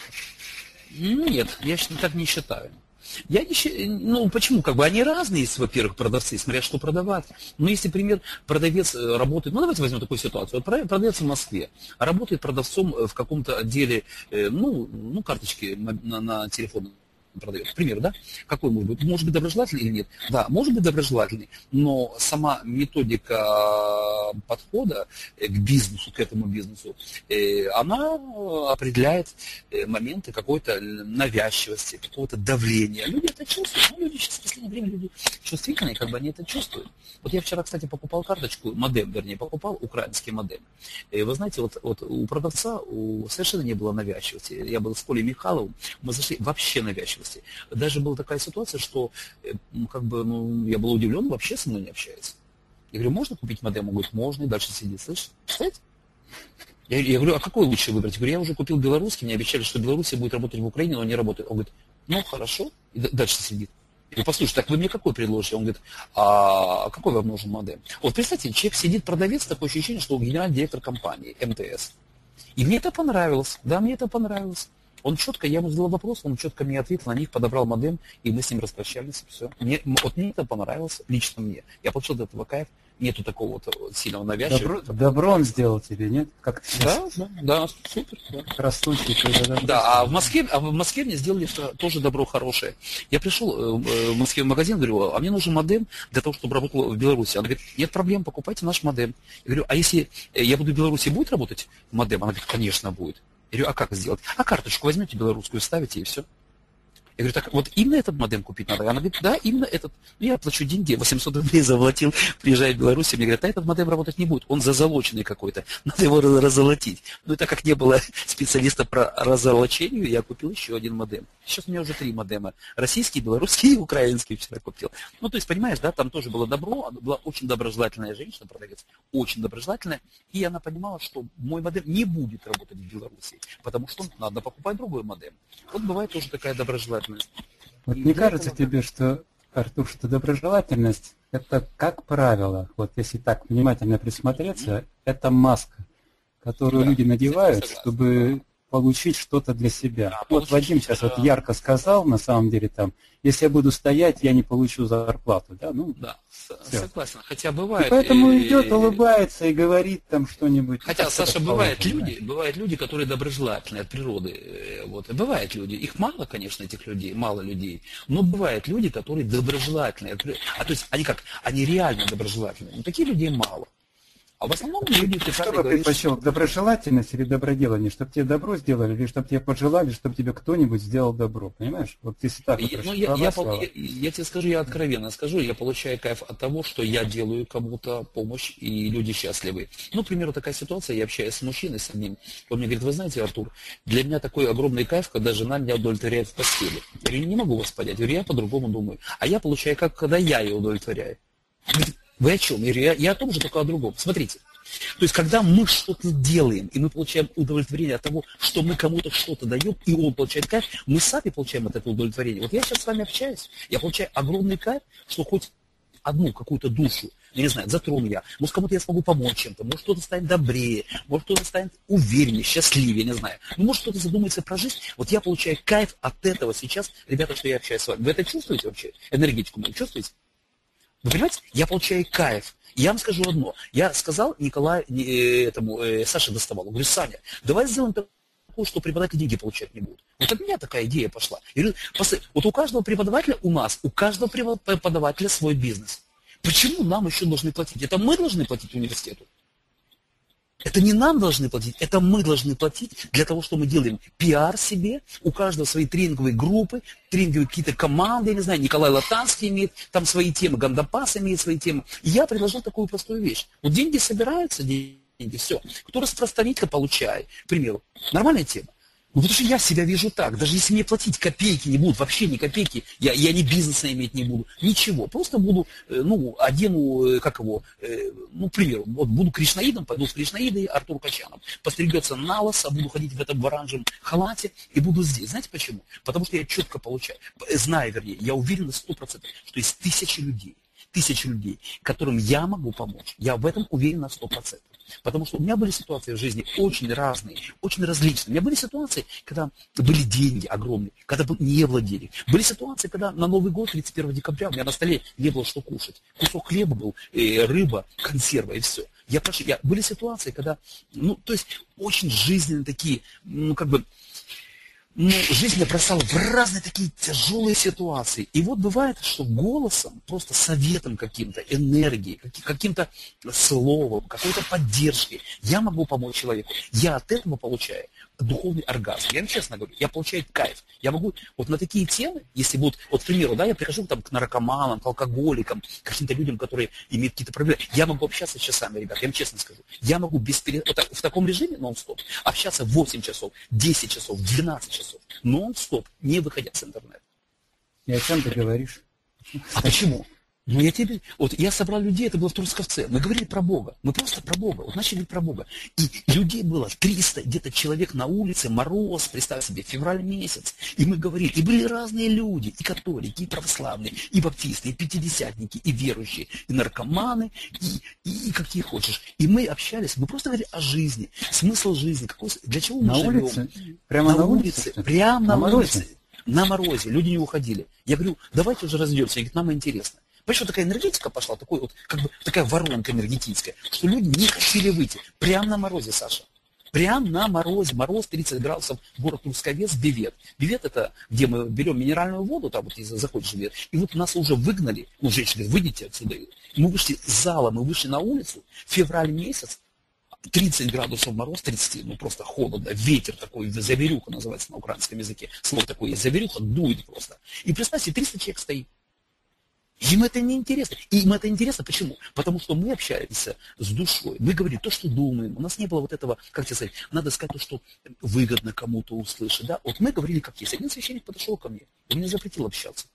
Нет, я так не считаю. Я не считаю, ну почему? Как бы они разные есть, во-первых, продавцы, смотря что продавать. Но если, например, продавец работает, ну давайте возьмем такую ситуацию. Вот продавец в Москве, работает продавцом в каком-то отделе, ну карточки на телефон продает. К примеру, да? Какой может быть? Может быть доброжелательный или нет? Да, может быть доброжелательный, но сама методика подхода к бизнесу, к этому бизнесу, она определяет моменты какой-то навязчивости, какого-то давления. Люди это чувствуют. Ну, люди сейчас в последнее время люди чувствительные, как бы они это чувствуют. Вот я вчера, кстати, покупал карточку, покупал украинский модем. И вы знаете, вот у продавца совершенно не было навязчивости. Я был с Колей Михайловым, мы зашли вообще навязчивости. Даже была такая ситуация, что я был удивлен, вообще со мной не общается. Я говорю, можно купить модем? Он говорит, можно, и дальше сидит. Слышишь? Кстати? Я говорю, а какой лучше выбрать? Я говорю, я уже купил белорусский, мне обещали, что Беларусь будет работать в Украине, но не работает. Он говорит, ну хорошо, и дальше сидит. Я говорю, послушай, так вы мне какой предложите? Он говорит, а какой вам нужен модем? Вот представьте, человек сидит, продавец, такое ощущение, что он генеральный директор компании МТС. И мне это понравилось, да, мне это понравилось. Он четко, я ему задал вопрос, он четко мне ответил, на них подобрал модем, и мы с ним распрощались, все. Мне это понравилось, лично мне. Я получил от этого кайф, нету такого вот сильного навязчивого. Добро он сделал тебе, нет? Как Да, супер. Да. Как раз случай, когда... Да, а в Москве мне сделали тоже добро хорошее. Я пришел в Москве в магазин, говорю, а мне нужен модем для того, чтобы работал в Беларуси. Она говорит, нет проблем, покупайте наш модем. Я говорю, а если я буду в Беларуси, будет работать модем? Она говорит, конечно, будет. Я говорю, а как сделать? А карточку возьмете белорусскую, ставите и все. Я говорю, так вот именно этот модем купить надо? Она говорит, да, именно этот. Ну, я плачу деньги, 800 рублей заплатил, приезжаю в Беларусь, мне говорят, а этот модем работать не будет, он зазолоченный какой-то, надо его раззолотить. Ну, и так как не было специалиста по раззолочению, я купил еще один модем. Сейчас у меня уже 3 модема. Российский, белорусский и украинский вчера купил. Ну, то есть, понимаешь, да, там тоже было добро, была очень доброжелательная женщина, продавец, очень доброжелательная, и она понимала, что мой модем не будет работать в Беларуси, потому что надо покупать другой модем. Вот бывает тоже такая доброжелательность. Вот не кажется тебе, что, Артур, что доброжелательность – это, как правило, вот если так внимательно присмотреться, это маска, которую люди надевают, чтобы получить что-то для себя. Да, вот Вадим сейчас вот ярко сказал, на самом деле, там, если я буду стоять, я не получу зарплату. Да, ну, да, согласен. Хотя бывает... И поэтому идет, улыбается и говорит там что-нибудь. Хотя, Саша, бывают люди, которые доброжелательные от природы. Вот. Бывают люди. Их мало, конечно, этих людей, мало людей. Но бывают люди, которые доброжелательные. А то есть они как? Они реально доброжелательные. Но таких людей мало. А в основном люди... Что бы предпочел, доброжелательность или доброделание? Чтобы тебе добро сделали, или чтобы тебе пожелали, чтобы тебе кто-нибудь сделал добро? Понимаешь? Вот если так вот я тебе скажу, я откровенно скажу, я получаю кайф от того, что я делаю кому-то помощь, и люди счастливы. Ну, к примеру, такая ситуация, я общаюсь с мужчиной, с одним. Он мне говорит, вы знаете, Артур, для меня такой огромный кайф, когда жена меня удовлетворяет в постели. Я говорю, не могу вас понять. Я говорю, я по-другому думаю. А я получаю, как когда я ее удовлетворяю. Вы о чем? Я о том же, только о другом. Смотрите, То есть, когда мы что-то делаем, и мы получаем удовлетворение от того, что мы кому-то что-то даем, и он получает кайф, мы сами получаем от этого удовлетворение. Вот я сейчас с вами общаюсь, я получаю огромный кайф, что хоть одну какую-то душу, я не знаю, затрону я, может, кому-то я смогу помочь чем-то, может, кто-то станет добрее, может, кто-то станет увереннее, счастливее, не знаю. Ну, может, кто-то задумается про жизнь. Вот я получаю кайф от этого сейчас, ребята, что я общаюсь с вами. Вы это чувствуете вообще? Энергетику мою чувствуете? Вы понимаете? Я получаю кайф. Я вам скажу одно. Я сказал Саше доставал, говорю, Саня, давай сделаем такое, что преподаватели деньги получать не будут. Вот от меня такая идея пошла. Я говорю, вот у каждого преподавателя у каждого преподавателя свой бизнес. Почему нам еще должны платить? Это мы должны платить университету. Это не нам должны платить, это мы должны платить для того, что мы делаем пиар себе, у каждого свои тренинговые группы, тренинговые какие-то команды, я не знаю, Николай Латанский имеет там свои темы, Гандапас имеет свои темы. И я предложил такую простую вещь. Вот деньги собираются, деньги, все. Кто распространитель получает, к примеру, нормальная тема. Ну, потому что я себя вижу так, даже если мне платить копейки не будут, вообще ни копейки, я ни бизнеса иметь не буду, ничего. Просто буду, одену, к примеру, вот буду кришнаидом, пойду с кришнаидой, Артур Качанов, постригется на лысо, буду ходить в этом оранжевом халате и буду здесь. Знаете почему? Потому что я четко получаю, я уверен на 100%, что есть тысячи людей, которым я могу помочь. Я в этом уверен на 100%. Потому что у меня были ситуации в жизни очень разные, очень различные. У меня были ситуации, когда были деньги огромные, когда не было денег. Были ситуации, когда на Новый год, 31 декабря, у меня на столе не было что кушать. Кусок хлеба был, рыба, консерва и все. Были ситуации, когда, очень жизненные такие, жизнь меня бросала в разные такие тяжелые ситуации. И вот бывает, что голосом, просто советом каким-то, энергией, каким-то словом, какой-то поддержкой я могу помочь человеку. Я от этого получаю духовный оргазм. Я вам честно говорю, я получаю кайф. Я могу вот на такие темы, если будут, вот, к примеру, я прихожу там к наркоманам, к алкоголикам, к каким-то людям, которые имеют какие-то проблемы. Я могу общаться часами, ребят, я вам честно скажу. Я могу в таком режиме нон-стоп общаться 8 часов, 10 часов, 12 часов. Нон-стоп, не выходя с интернета. И о чем ты говоришь? А почему? Я собрал людей, это было в Трусковце. Мы говорили про Бога. Мы просто про Бога. Вот начали говорить про Бога. И людей было 300 где-то человек на улице, мороз, представь себе, февраль месяц. И мы говорили, и были разные люди, и католики, и православные, и баптисты, и пятидесятники, и верующие, и наркоманы, и какие хочешь. И мы общались, мы просто говорили о жизни, смысл жизни, для чего мы живем. Улице? Прямо на улице? Прямо на улице. На морозе, люди не уходили. Я говорю, давайте уже разойдемся. Они говорят, нам интересно. Понимаешь, что такая энергетика пошла, такая воронка энергетическая, что люди не хотели выйти. Прямо на морозе, Саша. Прямо на морозе. Мороз 30 градусов, город Трусковец, Бивет. Бивет это, где мы берем минеральную воду, там вот заходишь в Бивет. И вот нас уже выгнали, женщины говорят, выйдите отсюда. Мы вышли из зала, мы вышли на улицу, февраль месяц, 30 градусов мороз, 30, просто холодно, ветер такой, заверюха называется на украинском языке. Слово такое есть, заверюха, дует просто. И представьте, 300 человек стоит. Им это не интересно. И им это интересно почему? Потому что мы общаемся с душой. Мы говорим то, что думаем. У нас не было вот этого, как тебе сказать, надо сказать то, что выгодно кому-то услышать. Да? Вот мы говорили как есть. Один священник подошел ко мне. Он мне запретил общаться.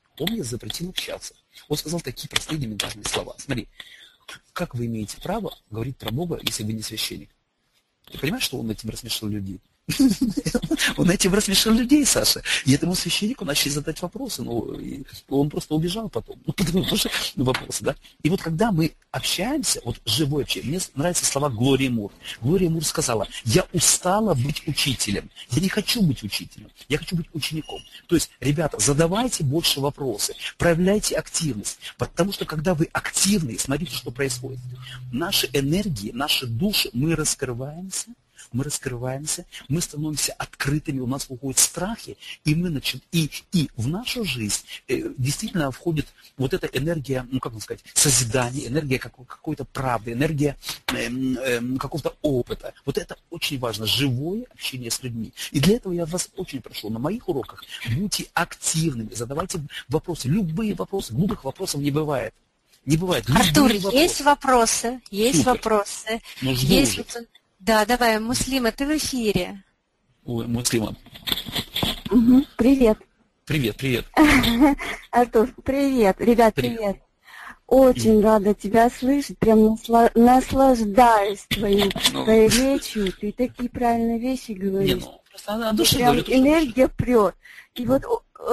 Он сказал такие простые элементарные слова. Смотри, как вы имеете право говорить про Бога, если вы не священник? Ты понимаешь, что он этим рассмешил людей? Он этим рассмешил людей, Саша. И этому священнику начали задать вопросы. Он просто убежал потом. Потому что вопросы, да? И вот когда мы общаемся, вот живое общение, мне нравятся слова Глории Мур. Глория Мур сказала, я устала быть учителем. Я не хочу быть учителем. Я хочу быть учеником. То есть, ребята, задавайте больше вопросы, проявляйте активность. Потому что когда вы активны, смотрите, что происходит. Наши энергии, наши души, мы раскрываемся, мы становимся открытыми, у нас уходят страхи, и и в нашу жизнь действительно входит вот эта энергия, созидания, энергия какой-то правды, энергия какого-то опыта. Вот это очень важно, живое общение с людьми. И для этого я вас очень прошу, на моих уроках будьте активными, задавайте вопросы, любые вопросы, глупых вопросов не бывает. Не бывает. Артур, есть вопросы? Да, давай, Муслима, ты в эфире. Ой, Муслима. Привет. Привет. Артур, привет. Ребят, привет. очень рада тебя слышать, прям наслаждаюсь твоей речью, ты такие правильные вещи говоришь. Просто от души прям говорю, энергия прет. И вот,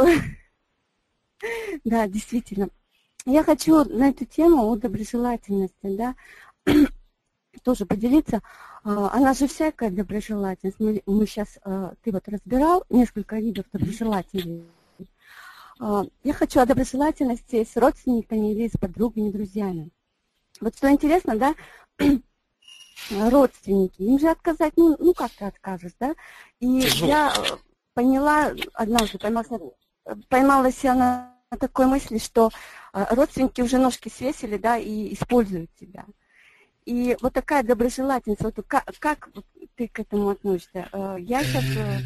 да, действительно. Я хочу на эту тему о доброжелательности, да, тоже поделиться. Она же всякая доброжелательность. Мы сейчас, ты вот разбирал несколько видов доброжелательности. Я хочу о доброжелательности с родственниками или с подругами, друзьями. Вот что интересно, да, родственники, им же отказать, ну как ты откажешь, да? И я поняла, однажды поймала себя на такой мысли, что родственники уже ножки свесили, да, и используют тебя. И вот такая доброжелательность, вот как ты к этому относишься? Я сейчас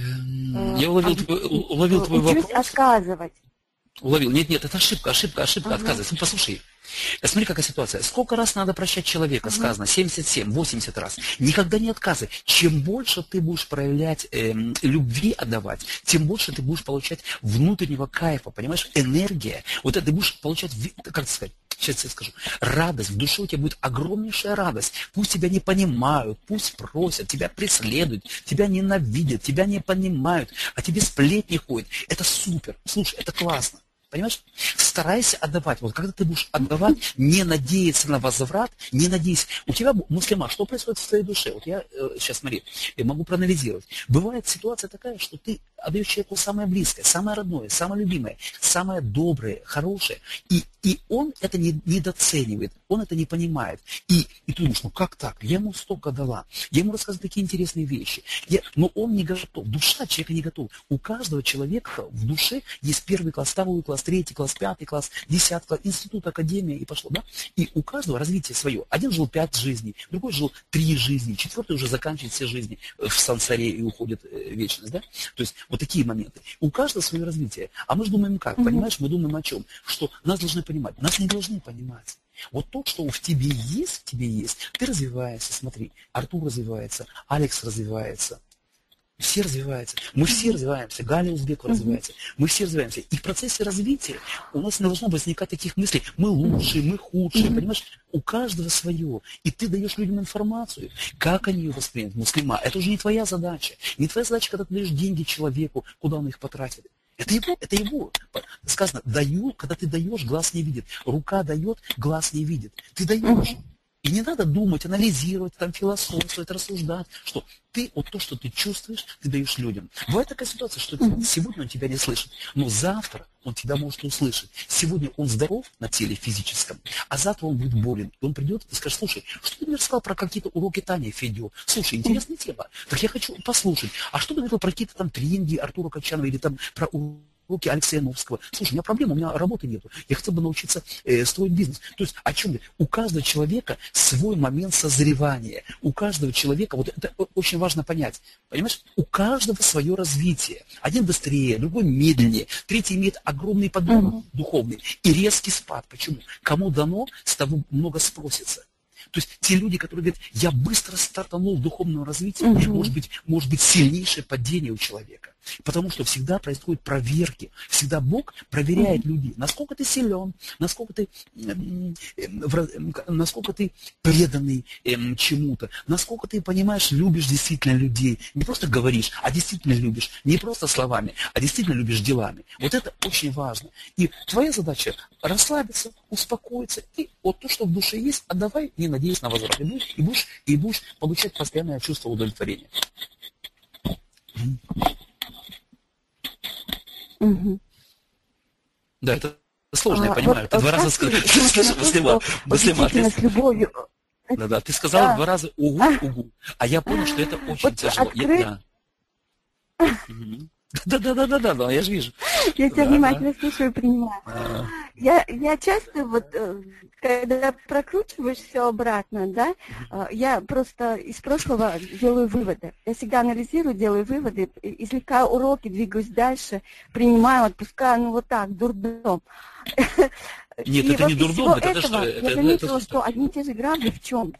я уловил твой вопрос. Отказывать. Уловил. Нет, это ошибка, отказывайся. Послушай, смотри, какая ситуация. Сколько раз надо прощать человека, сказано? 77, 80 раз. Никогда не отказывай. Чем больше ты будешь проявлять любви отдавать, тем больше ты будешь получать внутреннего кайфа, понимаешь? Энергия. Вот это ты будешь получать, как сказать, сейчас я скажу, радость. В душе у тебя будет огромнейшая радость. Пусть тебя не понимают, пусть просят, тебя преследуют, тебя ненавидят, тебя не понимают, а тебе сплетни ходят. Это супер. Слушай, это классно. Понимаешь? Старайся отдавать. Вот когда ты будешь отдавать, не надеяться на возврат, не надейся. У тебя, муслима, что происходит в твоей душе? Вот я сейчас, смотри, я могу проанализировать. Бывает ситуация такая, что ты отдаешь человеку самое близкое, самое родное, самое любимое, самое доброе, хорошее. И он это недооценивает, он это не понимает. И ты думаешь, ну как так? Я ему столько дала, я ему рассказываю такие интересные вещи. Но он не готов, душа человека не готова. У каждого человека в душе есть первый класс, второй класс, третий класс, пятый класс, 10 класс, институт, академия и пошло, да? И у каждого развитие свое. Один жил 5 жизней, другой жил 3 жизни, 4 уже заканчивает все жизни в сансаре и уходит в вечность, да? То есть вот такие моменты. У каждого свое развитие. А мы же думаем как, понимаешь? Мы думаем о чем? Что нас должны понимать. Нас не должны понимать. Вот то, что в тебе есть, ты развиваешься, смотри. Артур развивается, Алекс развивается. Все развиваются. Мы все развиваемся. Галя Узбекова развивается. Мы все развиваемся. И в процессе развития у нас не должно возникать таких мыслей. Мы лучшие, мы худшие. Понимаешь? У каждого свое. И ты даешь людям информацию. Как они ее воспримут? Муслима. Это уже не твоя задача. Не твоя задача, когда ты даешь деньги человеку, куда он их потратит. Это его. Сказано, даю, когда ты даешь, глаз не видит. Рука дает, глаз не видит. Ты даешь. И не надо думать, анализировать, там философствовать, рассуждать, что ты, вот то, что ты чувствуешь, ты даешь людям. Бывает такая ситуация, что сегодня он тебя не слышит, но завтра он тебя может услышать. Сегодня он здоров на теле физическом, а завтра он будет болен. И он придет и скажет, слушай, что ты мне рассказал про какие-то уроки Тани Федю? Слушай, интересная тема. Так я хочу послушать. А что ты говорил про какие-то там тренинги Артура Качанова или там про уроки Алексея Новского? Слушай, у меня проблема, у меня работы нету. Я хотел бы научиться строить бизнес. То есть о чем? У каждого человека свой момент созревания. У каждого человека, вот это очень важно понять. Понимаешь? У каждого свое развитие. Один быстрее, другой медленнее. Третий имеет огромный подъем духовный и резкий спад. Почему? Кому дано, с того много спросится. То есть те люди, которые говорят, я быстро стартанул в духовном развитии, может быть сильнейшее падение у человека. Потому что всегда происходят проверки. Всегда Бог проверяет людей, насколько ты силен, насколько ты преданный чему-то, насколько ты понимаешь, любишь действительно людей. Не просто говоришь, а действительно любишь. Не просто словами, а действительно любишь делами. Вот это очень важно. И твоя задача расслабиться, успокоиться. И вот то, что в душе есть, отдавай, не надеясь на возврат. И будешь получать постоянное чувство удовлетворения. Да, это сложно, я понимаю. Ты 2 раза сказал, с любовью. Да, ты сказала 2 раза угу. А я понял, что это очень тяжело. Да, я же вижу. Я тебя внимательно слушаю и принимаю. Я часто, вот, когда прокручиваешь все обратно, да, я просто из прошлого делаю выводы. Я всегда анализирую, делаю выводы, извлекаю уроки, двигаюсь дальше, принимаю, отпускаю, ну вот так, дурдом. Нет, это не дурдом, это что? Я заметила, что одни и те же грабли в чем?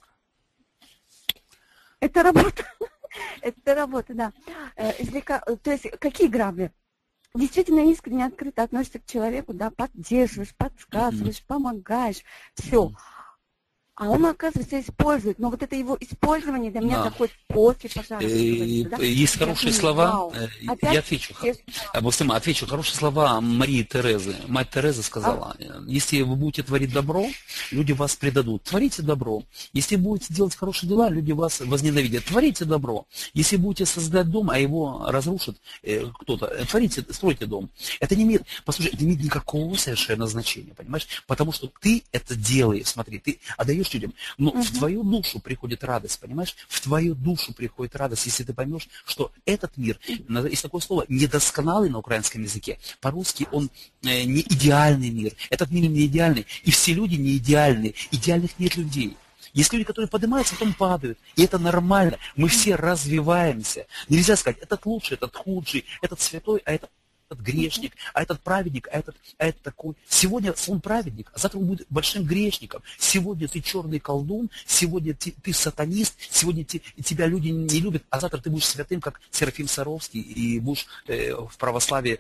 Это работа. Это работа, да. То есть какие грабли? действительно искренне, открыто относишься к человеку, да, поддерживаешь, подсказываешь, помогаешь, все. А он, оказывается, использует. Но вот это его использование до меня доходит после пожара. Есть хорошие слова. Я отвечу. Отвечу. Хорошие слова Марии Терезы. Мать Тереза сказала, если вы будете творить добро, люди вас предадут. Творите добро. Если будете делать хорошие дела, люди вас возненавидят. Творите добро. Если будете создать дом, а его разрушит кто-то, стройте дом. Это не имеет, послушай, это не имеет никакого совершенно значения, понимаешь? Потому что ты это делаешь, смотри, ты отдаешь людям, но в твою душу приходит радость, понимаешь? В твою душу приходит радость, если ты поймешь, что этот мир, есть такое слово, недосконалый на украинском языке, по-русски он не идеальный мир, этот мир не идеальный, и все люди не идеальны, идеальных нет людей. Есть люди, которые поднимаются, потом падают. И это нормально. Мы все развиваемся. Нельзя сказать, этот лучший, этот худший, этот святой, а этот грешник, а этот праведник, а этот такой. Сегодня он праведник, а завтра он будет большим грешником. Сегодня ты черный колдун, сегодня ты сатанист, сегодня тебя люди не любят, а завтра ты будешь святым, как Серафим Саровский, и будешь в православии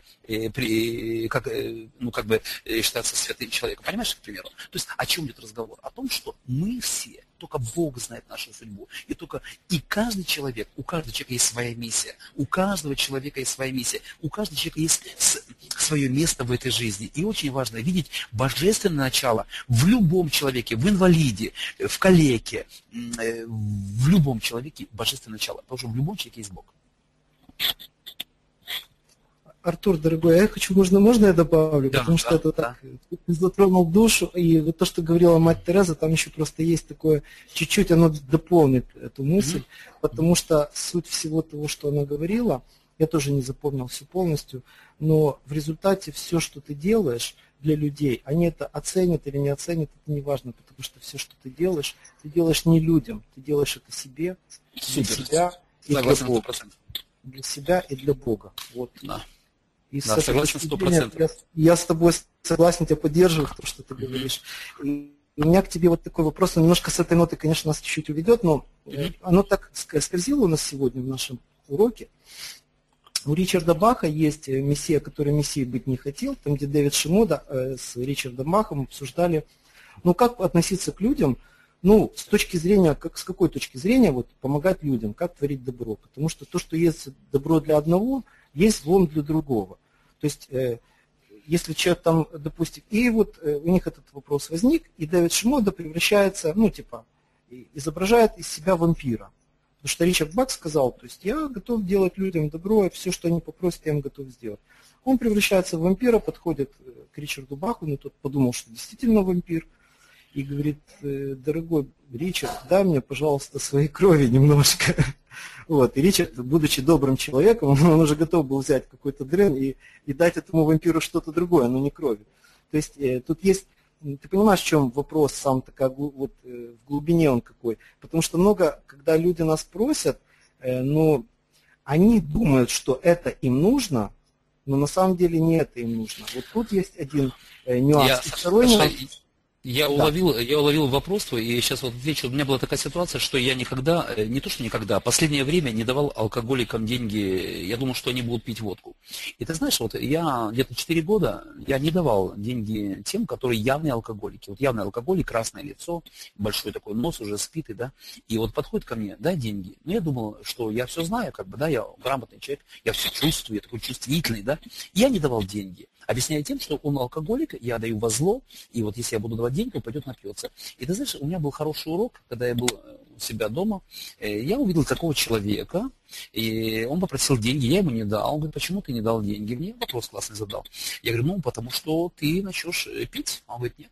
считаться святым человеком. Понимаешь, к примеру? То есть о чем идет разговор? О том, что мы все, только Бог знает нашу судьбу. И каждый человек, у каждого человека есть своя миссия. У каждого человека есть своя миссия. У каждого человека есть свое место в этой жизни. И очень важно видеть божественное начало в любом человеке, в инвалиде, в калеке, в любом человеке божественное начало. Потому что в любом человеке есть Бог. Артур, дорогой, я хочу, можно я добавлю, потому что это так, ты затронул душу, и вот то, что говорила мать Тереза, там еще просто есть такое, чуть-чуть оно дополнит эту мысль, потому что суть всего того, что она говорила, я тоже не запомнил все полностью, но в результате все, что ты делаешь для людей, они это оценят или не оценят, это не важно, потому что все, что ты делаешь не людям, ты делаешь это себе, для себя и для Бога. Для себя и для Бога. Вот. Да. И да, согласен 100%. Я с тобой согласен, тебя поддерживаю в том, что ты говоришь. И у меня к тебе вот такой вопрос, он немножко с этой ноты, конечно, нас чуть-чуть уведет, но оно так скользило у нас сегодня в нашем уроке. У Ричарда Баха есть «Мессия, который Мессией быть не хотел», там, где Дэвид Шимода с Ричардом Бахом обсуждали, как относиться к людям, с точки зрения, с какой точки зрения помогать людям, как творить добро. Потому что то, что есть добро для одного, есть злом для другого. То есть, если человек там, допустим, и у них этот вопрос возник, и Дэвид Шимода превращается, изображает из себя вампира. Потому что Ричард Бах сказал, то есть я готов делать людям добро, и все, что они попросят, я им готов сделать. Он превращается в вампира, подходит к Ричарду Баху, тот подумал, что действительно вампир, и говорит: дорогой Ричард, дай мне, пожалуйста, своей крови немножко. И Ричард, будучи добрым человеком, он уже готов был взять какой-то дрен и дать этому вампиру что-то другое, но не крови. То есть тут есть, ты понимаешь, в чем вопрос сам в глубине он какой. Потому что много, когда люди нас просят, они думают, что это им нужно, но на самом деле не это им нужно. Вот тут есть один нюанс. Я уловил вопрос твой, и сейчас отвечу. У меня была такая ситуация, что я никогда, не то что никогда, последнее время не давал алкоголикам деньги, я думал, что они будут пить водку. И ты знаешь, я где-то 4 года, я не давал деньги тем, которые явные алкоголики. Явный алкоголик, красное лицо, большой такой нос, уже спитый, да, и подходит ко мне: дай деньги. Я думал, что я все знаю, я грамотный человек, я все чувствую, я такой чувствительный, да. Я не давал деньги. Объясняя тем, что он алкоголик, я даю во зло, и если я буду давать деньги, он пойдет напьется. И ты знаешь, у меня был хороший урок, когда я был у себя дома, я увидел такого человека, и он попросил деньги, я ему не дал. Он говорит: почему ты не дал деньги? Мне вопрос классный задал. Я говорю: потому что ты начнешь пить. Он говорит: нет.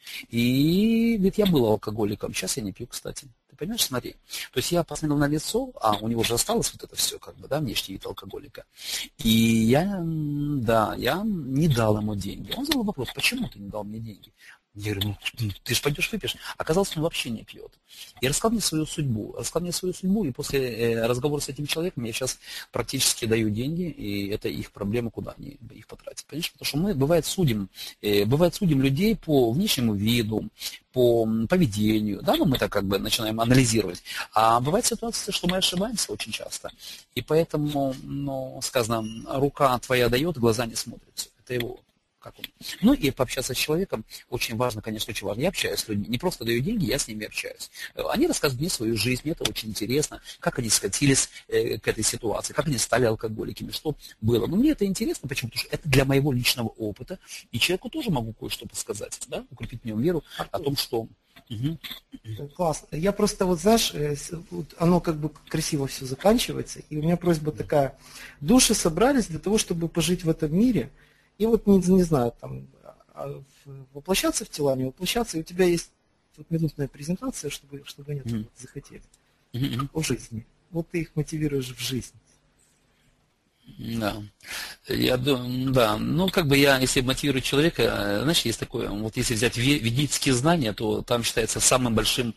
И говорит: я был алкоголиком, сейчас я не пью, кстати. Ты понимаешь, смотри. То есть я посмотрел на лицо, а у него же осталось это все, внешний вид алкоголика. И я не дал ему деньги. Он задал вопрос: почему ты не дал мне деньги? Я говорю, ну ты же пойдешь выпьешь. Оказалось, он вообще не пьет. И рассказал мне свою судьбу. И после разговора с этим человеком я сейчас практически даю деньги, и это их проблема, куда они их потратят. Понимаешь? Потому что мы, бывает, судим людей по внешнему виду, по поведению, да, ну мы так как бы начинаем анализировать. А бывает ситуация, что мы ошибаемся очень часто. И поэтому, ну, сказано, рука твоя дает, глаза не смотрятся. Это его. Как он. Ну и пообщаться с человеком очень важно, конечно, очень важно. Я общаюсь с людьми, не просто даю деньги, я с ними общаюсь. Они рассказывают мне свою жизнь, мне это очень интересно, как они скатились к этой ситуации, как они стали алкоголиками, что было. Но мне это интересно, почему? Потому что это для моего личного опыта, и человеку тоже могу кое-что подсказать, да, укрепить в нем веру о том, что... Классно. Я просто, вот знаешь, оно как бы красиво все заканчивается, и у меня просьба такая. Души собрались для того, чтобы пожить в этом мире, и вот, не знаю, там, воплощаться в тела, не воплощаться, и у тебя есть вот минутная презентация, чтобы они это захотели в жизни. Вот ты их мотивируешь в жизнь. Да. Я думаю, да. Ну, как бы я, если мотивирую человека, знаешь, есть такое, вот если взять ведические знания, то там считается самым большим...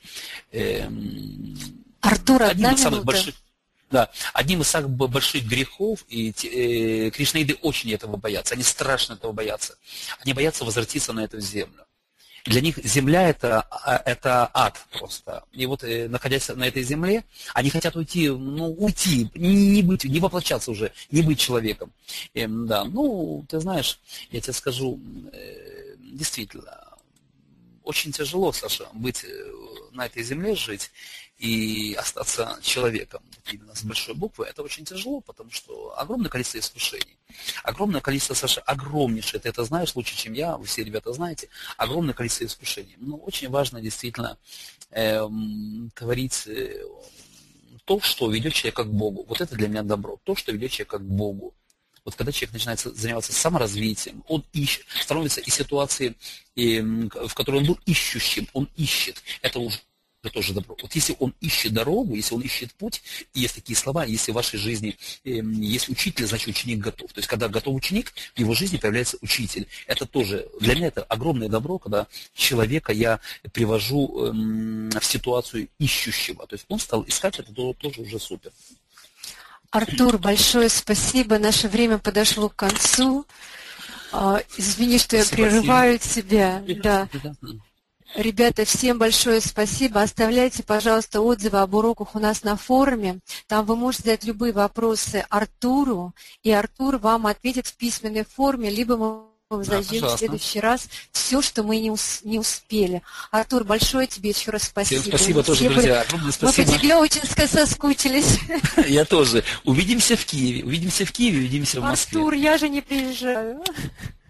Артур, одним одна из самых минута. больших... Да, одним из самых больших грехов, и кришнаиды очень этого боятся, они страшно этого боятся. Они боятся возвратиться на эту землю. Для них земля это ад просто. И вот, находясь на этой земле, они хотят уйти, не воплощаться уже, не быть человеком. Да, ну, ты знаешь, я тебе скажу, действительно, очень тяжело, Саша, быть на этой земле, жить и остаться человеком, именно с большой буквы, это очень тяжело, потому что огромное количество искушений. Огромное количество, Саша, огромнейшее, ты это знаешь лучше, чем я, вы все ребята знаете, огромное количество искушений. Но очень важно действительно творить то, что ведет человека к Богу. Вот это для меня добро, то, что ведет человека к Богу. Вот когда человек начинает заниматься саморазвитием, он становится из ситуации, в которой он был ищущим, он ищет, это уже тоже добро. Вот если он ищет дорогу, если он ищет путь, и есть такие слова, если в вашей жизни есть учитель, значит ученик готов. То есть когда готов ученик, в его жизни появляется учитель. Это тоже, для меня это огромное добро, когда человека я привожу в ситуацию ищущего. То есть он стал искать, это тоже уже супер. Артур, большое спасибо. Наше время подошло к концу. Извини, что я прерываю тебя. Да. Ребята, всем большое спасибо. Оставляйте, пожалуйста, отзывы об уроках у нас на форуме. Там вы можете задать любые вопросы Артуру, и Артур вам ответит в письменной форме, либо мы зайдем в следующий раз все, что мы не успели. Артур, большое тебе еще раз спасибо. Всем спасибо тоже, друзья. Огромное спасибо. Мы по тебе очень соскучились. Я тоже. Увидимся в Киеве, увидимся в Москве. Артур, я же не приезжаю.